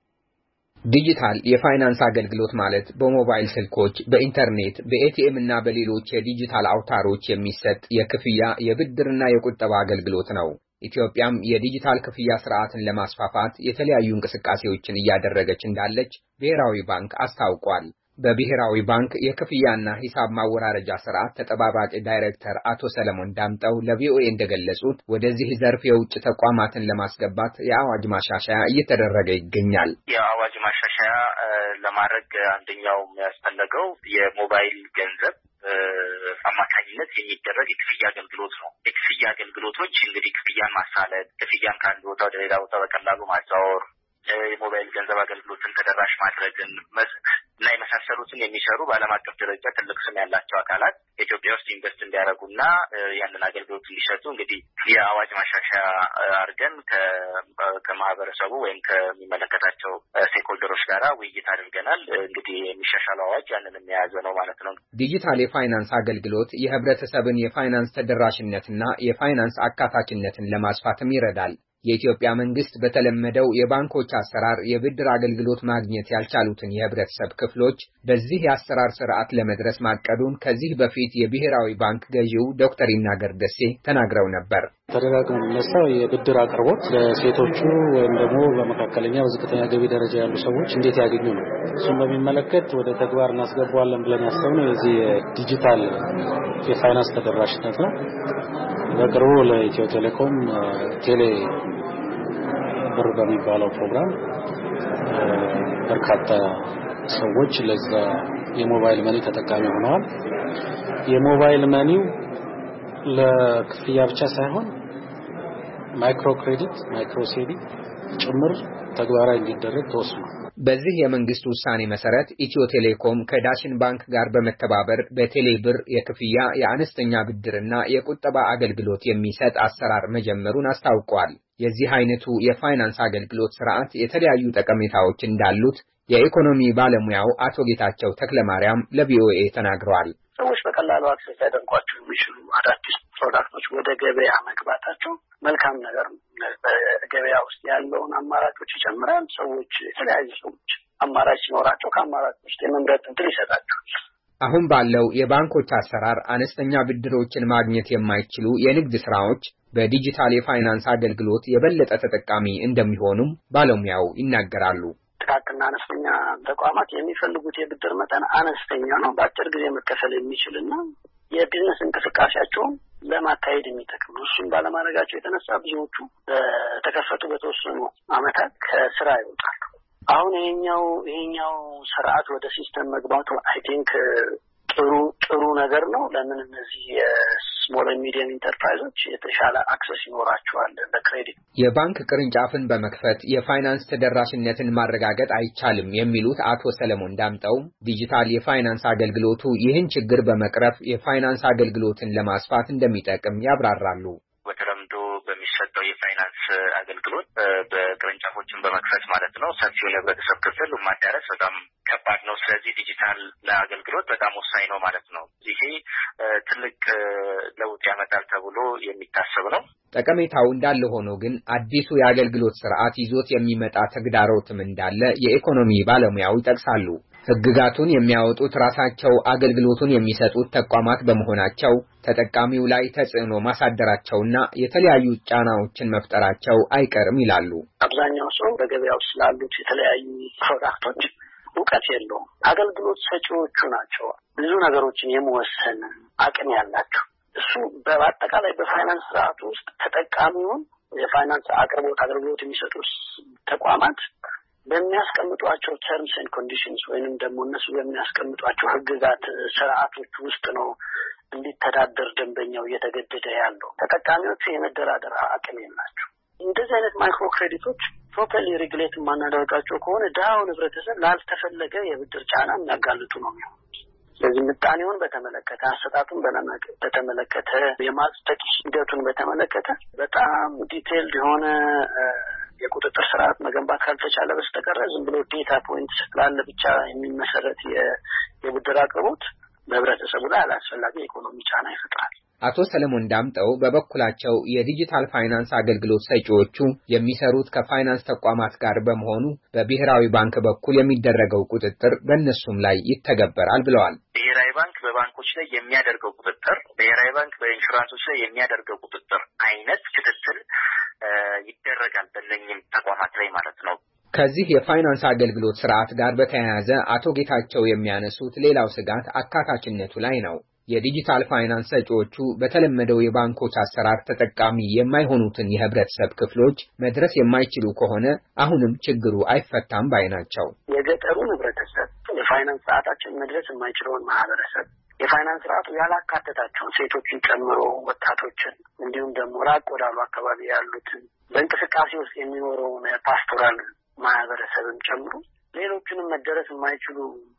ዲጂታል የፋይናንስ አገልግሎት ማለት በሞባይል ስልኮች፣ በኢንተርኔት፣ በኤቲኤም እና በሌሎች የዲጂታል አውታሮች የሚሰጥ የክፍያ የብድርና የቁጠባ አገልግሎት ነው። ኢትዮጵያም የዲጂታል ክፍያ ስርዓትን ለማስፋፋት የተለያዩ እንቅስቃሴዎችን እያደረገች እንዳለች ብሔራዊ ባንክ አስታውቋል። በብሔራዊ ባንክ የክፍያና ሂሳብ ማወራረጃ ስርዓት ተጠባባቂ ዳይሬክተር አቶ ሰለሞን ዳምጠው ለቪኦኤ እንደገለጹት ወደዚህ ዘርፍ የውጭ ተቋማትን ለማስገባት የአዋጅ ማሻሻያ እየተደረገ ይገኛል። የአዋጅ ማሻሻያ ለማድረግ አንደኛው የሚያስፈልገው የሞባይል ገንዘብ አማካኝነት የሚደረግ የክፍያ አገልግሎት ነው። የክፍያ አገልግሎቶች እንግዲህ ክፍያን ማሳለጥ፣ ክፍያን ከአንድ ቦታ ወደ ሌላ ቦታ በቀላሉ ማዛወር፣ የሞባይል ገንዘብ አገልግሎትን ተደራሽ ማድረግን እና የመሳሰሉትን የሚሰሩ በዓለም አቀፍ ደረጃ ትልቅ ስም ያላቸው አካላት ኢትዮጵያ ውስጥ ኢንቨስት እንዲያደርጉና ያንን አገልግሎት እንዲሰጡ እንግዲህ የአዋጅ ማሻሻያ አድርገን ከማህበረሰቡ ወይም ከሚመለከታቸው ስቴክሆልደሮች ጋር ውይይት አድርገናል። እንግዲህ የሚሻሻለው አዋጅ ያንን የያዘ ነው ማለት ነው። ዲጂታል የፋይናንስ አገልግሎት የህብረተሰብን የፋይናንስ ተደራሽነትና የፋይናንስ አካታችነትን ለማስፋትም ይረዳል። የኢትዮጵያ መንግስት በተለመደው የባንኮች አሰራር የብድር አገልግሎት ማግኘት ያልቻሉትን የህብረተሰብ ክፍሎች በዚህ የአሰራር ስርዓት ለመድረስ ማቀዱን ከዚህ በፊት የብሔራዊ ባንክ ገዢው ዶክተር ይናገር ደሴ ተናግረው ነበር። ተደጋግሞ የሚነሳው የብድር አቅርቦት ለሴቶቹ ወይም ደግሞ በመካከለኛ በዝቅተኛ ገቢ ደረጃ ያሉ ሰዎች እንዴት ያገኙ ነው። እሱን በሚመለከት ወደ ተግባር እናስገባዋለን ብለን ያሰብነው የዚህ ዲጂታል የፋይናንስ ተደራሽነት ነው። በቅርቡ ለኢትዮ ቴሌኮም ቴሌ ብር በሚባለው ፕሮግራም በርካታ ሰዎች ለዛ የሞባይል መኒ ተጠቃሚ ሆነዋል። የሞባይል መኒው ለክፍያ ብቻ ሳይሆን ማይክሮ ክሬዲት፣ ማይክሮ ሴቪንግ ጭምር ተግባራዊ እንዲደረግ ተወስኗል። በዚህ የመንግስት ውሳኔ መሰረት ኢትዮ ቴሌኮም ከዳሽን ባንክ ጋር በመተባበር በቴሌ ብር የክፍያ የአነስተኛ ብድርና የቁጠባ አገልግሎት የሚሰጥ አሰራር መጀመሩን አስታውቋል። የዚህ አይነቱ የፋይናንስ አገልግሎት ስርዓት የተለያዩ ጠቀሜታዎች እንዳሉት የኢኮኖሚ ባለሙያው አቶ ጌታቸው ተክለማርያም ለቪኦኤ ተናግረዋል። ሰዎች በቀላሉ አክሰስ ያደርጓቸው የሚችሉ አዳዲስ ፕሮዳክቶች ወደ ገበያ መግባታቸው መልካም ነገር ነው። በገበያ ውስጥ ያለውን አማራጮች ይጨምራል። ሰዎች የተለያዩ ሰዎች አማራጭ ሲኖራቸው ከአማራጭ ውስጥ የመምረጥ ዕድል ይሰጣቸዋል። አሁን ባለው የባንኮች አሰራር አነስተኛ ብድሮችን ማግኘት የማይችሉ የንግድ ስራዎች በዲጂታል የፋይናንስ አገልግሎት የበለጠ ተጠቃሚ እንደሚሆኑም ባለሙያው ይናገራሉ። ጥቃቅንና አነስተኛ ተቋማት የሚፈልጉት የብድር መጠን አነስተኛ ነው። በአጭር ጊዜ መከፈል የሚችልና የቢዝነስ እንቅስቃሴያቸውን ለማካሄድ የሚጠቅም ነው። እሱን ባለማድረጋቸው የተነሳ ብዙዎቹ በተከፈቱ በተወሰኑ ዓመታት ከስራ ይወጣሉ። አሁን ይሄኛው ስርዓት ወደ ሲስተም መግባቱ አይ ቲንክ ጥሩ ነገር ነው። ለምን እነዚህ ስሞል ኤንድ ሚዲየም ኢንተርፕራይዞች የተሻለ አክሰስ ይኖራቸዋል ለክሬዲት። የባንክ ቅርንጫፍን በመክፈት የፋይናንስ ተደራሽነትን ማረጋገጥ አይቻልም የሚሉት አቶ ሰለሞን ዳምጠው ዲጂታል የፋይናንስ አገልግሎቱ ይህን ችግር በመቅረፍ የፋይናንስ አገልግሎትን ለማስፋት እንደሚጠቅም ያብራራሉ። በተለምዶ በሚሰጠው የፋይናንስ አገልግሎት በቅርንጫፎችን በመክፈት ማለት ነው ሰፊውን የህብረተሰብ ክፍል ማዳረስ በጣም ከባድ ነው። ስለዚህ ዲጂታል ለአገልግሎት በጣም ወሳኝ ነው ማለት ነው። ይሄ ትልቅ ለውጥ ያመጣል ተብሎ የሚታሰብ ነው። ጠቀሜታው እንዳለ ሆኖ ግን አዲሱ የአገልግሎት ስርዓት ይዞት የሚመጣ ተግዳሮትም እንዳለ የኢኮኖሚ ባለሙያው ይጠቅሳሉ። ህግጋቱን የሚያወጡት ራሳቸው አገልግሎቱን የሚሰጡት ተቋማት በመሆናቸው ተጠቃሚው ላይ ተጽዕኖ ማሳደራቸውና የተለያዩ ጫናዎችን መፍጠራቸው አይቀርም ይላሉ። አብዛኛው ሰው በገበያው ስላሉት የተለያዩ ፕሮዳክቶች እውቀት የለውም። አገልግሎት ሰጪዎቹ ናቸው ብዙ ነገሮችን የመወሰን አቅም ያላቸው። እሱ በአጠቃላይ በፋይናንስ ስርዓት ውስጥ ተጠቃሚውን የፋይናንስ አገልግሎት የሚሰጡ ተቋማት በሚያስቀምጧቸው ተርምስ ኤንድ ኮንዲሽንስ ወይንም ደግሞ እነሱ በሚያስቀምጧቸው ህግጋት ስርዓቶች ውስጥ ነው እንዲተዳደር ደንበኛው እየተገደደ ያለው። ተጠቃሚዎቹ የመደራደር አቅም የላቸው። እንደዚህ አይነት ማይክሮ ክሬዲቶች ፕሮፐርሊ ሬጉሌት ማናደርጋቸው ከሆነ ዳውን ህብረተሰብ ላልተፈለገ የብድር ጫና የሚያጋልጡ ነው የሚሆኑት። ስለዚህ ምጣኔውን በተመለከተ አሰጣጡን በተመለከተ የማጽደቅ ሂደቱን በተመለከተ በጣም ዲቴይልድ የሆነ የቁጥጥር ስርዓት መገንባት ካልተቻለ በስተቀር ዝም ብሎ ዴታ ፖይንት ስላለ ብቻ የሚመሰረት የብድር አቅርቦት በህብረተሰቡ ላይ አላስፈላጊ ኢኮኖሚ ጫና ይፈጥራል። አቶ ሰለሞን ዳምጠው በበኩላቸው የዲጂታል ፋይናንስ አገልግሎት ሰጪዎቹ የሚሰሩት ከፋይናንስ ተቋማት ጋር በመሆኑ በብሔራዊ ባንክ በኩል የሚደረገው ቁጥጥር በእነሱም ላይ ይተገበራል ብለዋል። ብሔራዊ ባንክ በባንኮች ላይ የሚያደርገው ቁጥጥር፣ ብሔራዊ ባንክ በኢንሹራንሶች ላይ የሚያደርገው ቁጥጥር አይነት ክትትል ይደረጋል በእነኝም ተቋማት ላይ ማለት ነው። ከዚህ የፋይናንስ አገልግሎት ስርዓት ጋር በተያያዘ አቶ ጌታቸው የሚያነሱት ሌላው ስጋት አካታችነቱ ላይ ነው። የዲጂታል ፋይናንስ ሰጪዎቹ በተለመደው የባንኮች አሰራር ተጠቃሚ የማይሆኑትን የህብረተሰብ ክፍሎች መድረስ የማይችሉ ከሆነ አሁንም ችግሩ አይፈታም ባይ ናቸው። የገጠሩን ህብረተሰብ የፋይናንስ ስርዓታችን መድረስ የማይችለውን ማህበረሰብ የፋይናንስ ስርዓቱ ያላካተታቸውን ሴቶችን ጨምሮ ወጣቶችን እንዲሁም ደግሞ ራቅ ወዳሉ አካባቢ ያሉትን በእንቅስቃሴ ውስጥ የሚኖረውን ፓስቶራል ማህበረሰብም ጨምሮ ሌሎችንም መደረስ የማይችሉ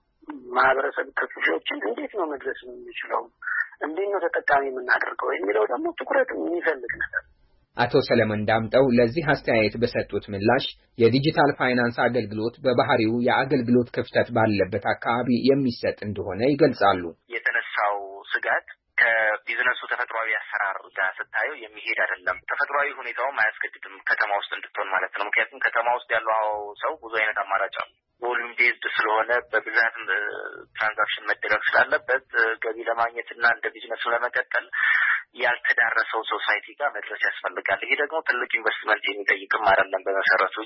ማህበረሰብ ክፍሎችን እንዴት ነው መድረስ የምንችለው? እንዴት ነው ተጠቃሚ የምናደርገው የሚለው ደግሞ ትኩረት የሚፈልግ ነገር። አቶ ሰለሞን ዳምጠው ለዚህ አስተያየት በሰጡት ምላሽ የዲጂታል ፋይናንስ አገልግሎት በባህሪው የአገልግሎት ክፍተት ባለበት አካባቢ የሚሰጥ እንደሆነ ይገልጻሉ። የተነሳው ስጋት ከቢዝነሱ ተፈጥሯዊ አሰራር ጋር ስታየው የሚሄድ አይደለም። ተፈጥሯዊ ሁኔታውም አያስገድድም ከተማ ውስጥ እንድትሆን ማለት ነው። ምክንያቱም ከተማ ውስጥ ያለው ሰው ብዙ አይነት አማራጭ አለው። ቮሉም ቤዝድ ስለሆነ በብዛት ትራንዛክሽን መደረግ ስላለበት ገቢ ለማግኘትና እንደ ቢዝነሱ ለመቀጠል ያልተዳረሰው ሶሳይቲ ጋር መድረስ ያስፈልጋል። ይሄ ደግሞ ትልቅ ኢንቨስትመንት የሚጠይቅም አይደለም። በመሰረቱ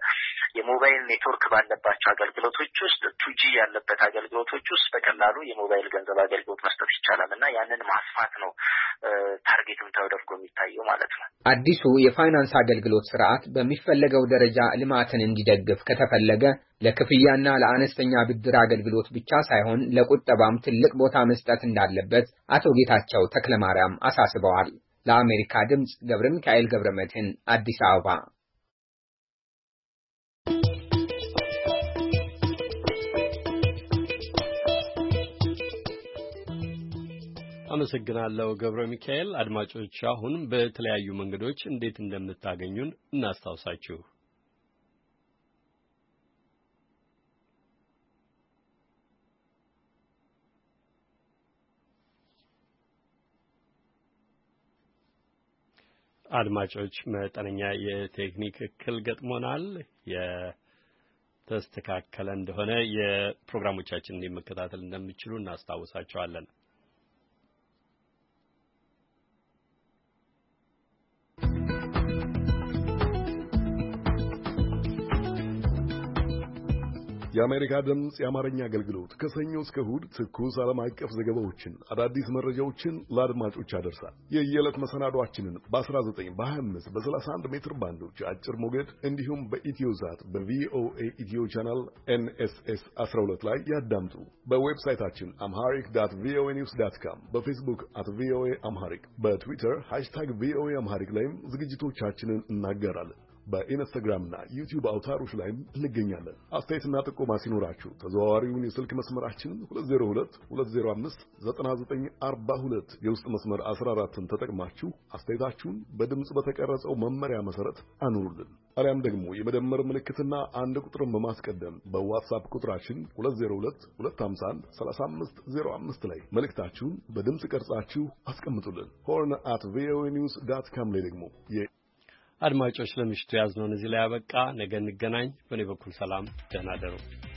የሞባይል ኔትወርክ ባለባቸው አገልግሎቶች ውስጥ ቱጂ ያለበት አገልግሎቶች ውስጥ በቀላሉ የሞባይል ገንዘብ አገልግሎት መስጠት ይቻላል እና ያንን ማስፋት ነው ታርጌትም ተደርጎ የሚታየው ማለት ነው። አዲሱ የፋይናንስ አገልግሎት ስርዓት በሚፈለገው ደረጃ ልማትን እንዲደግፍ ከተፈለገ ለክፍያና ለአነስተኛ ብድር አገልግሎት ብቻ ሳይሆን ለቁጠባም ትልቅ ቦታ መስጠት እንዳለበት አቶ ጌታቸው ተክለማርያም አሳስበዋል። ለአሜሪካ ድምጽ ገብረ ሚካኤል ገብረመድህን አዲስ አበባ። አመሰግናለሁ ገብረ ሚካኤል። አድማጮች አሁን በተለያዩ መንገዶች እንዴት እንደምታገኙን እናስታውሳችሁ። አድማጮች መጠነኛ የቴክኒክ እክል ገጥሞናል። የተስተካከለ እንደሆነ የፕሮግራሞቻችንን መከታተል እንደምትችሉ እናስታውሳችኋለን። የአሜሪካ ድምጽ የአማርኛ አገልግሎት ከሰኞ እስከ እሁድ ትኩስ ዓለም አቀፍ ዘገባዎችን፣ አዳዲስ መረጃዎችን ለአድማጮች ያደርሳል። የየዕለት መሰናዷችንን በ19 በ25 በ31 ሜትር ባንዶች አጭር ሞገድ እንዲሁም በኢትዮዛት በቪኦኤ ኢትዮ ቻናል NSS 12 ላይ ያዳምጡ። በዌብሳይታችን amharic.voanews.com በፌስቡክ @voa amharic በትዊተር #voa amharic ላይም ዝግጅቶቻችንን እናገራለን። በኢንስታግራምና ዩቲዩብ አውታሮች ላይም እንገኛለን። አስተያየትና ጥቆማ ሲኖራችሁ ተዘዋዋሪውን የስልክ መስመራችን 2022059942 የውስጥ መስመር 14ን ተጠቅማችሁ አስተያየታችሁን በድምጽ በተቀረጸው መመሪያ መሰረት አኑሩልን። አሊያም ደግሞ የመደመር ምልክትና አንድ ቁጥርን በማስቀደም በዋትስአፕ ቁጥራችን 2022513505 ላይ መልእክታችሁን በድምጽ ቀርጻችሁ አስቀምጡልን። horn@voanews.com ላይ ደግሞ አድማጮች ለምሽቱ ያዝነውን እዚህ ላይ ያበቃ። ነገ እንገናኝ። በእኔ በኩል ሰላም፣ ደህና ደሩ።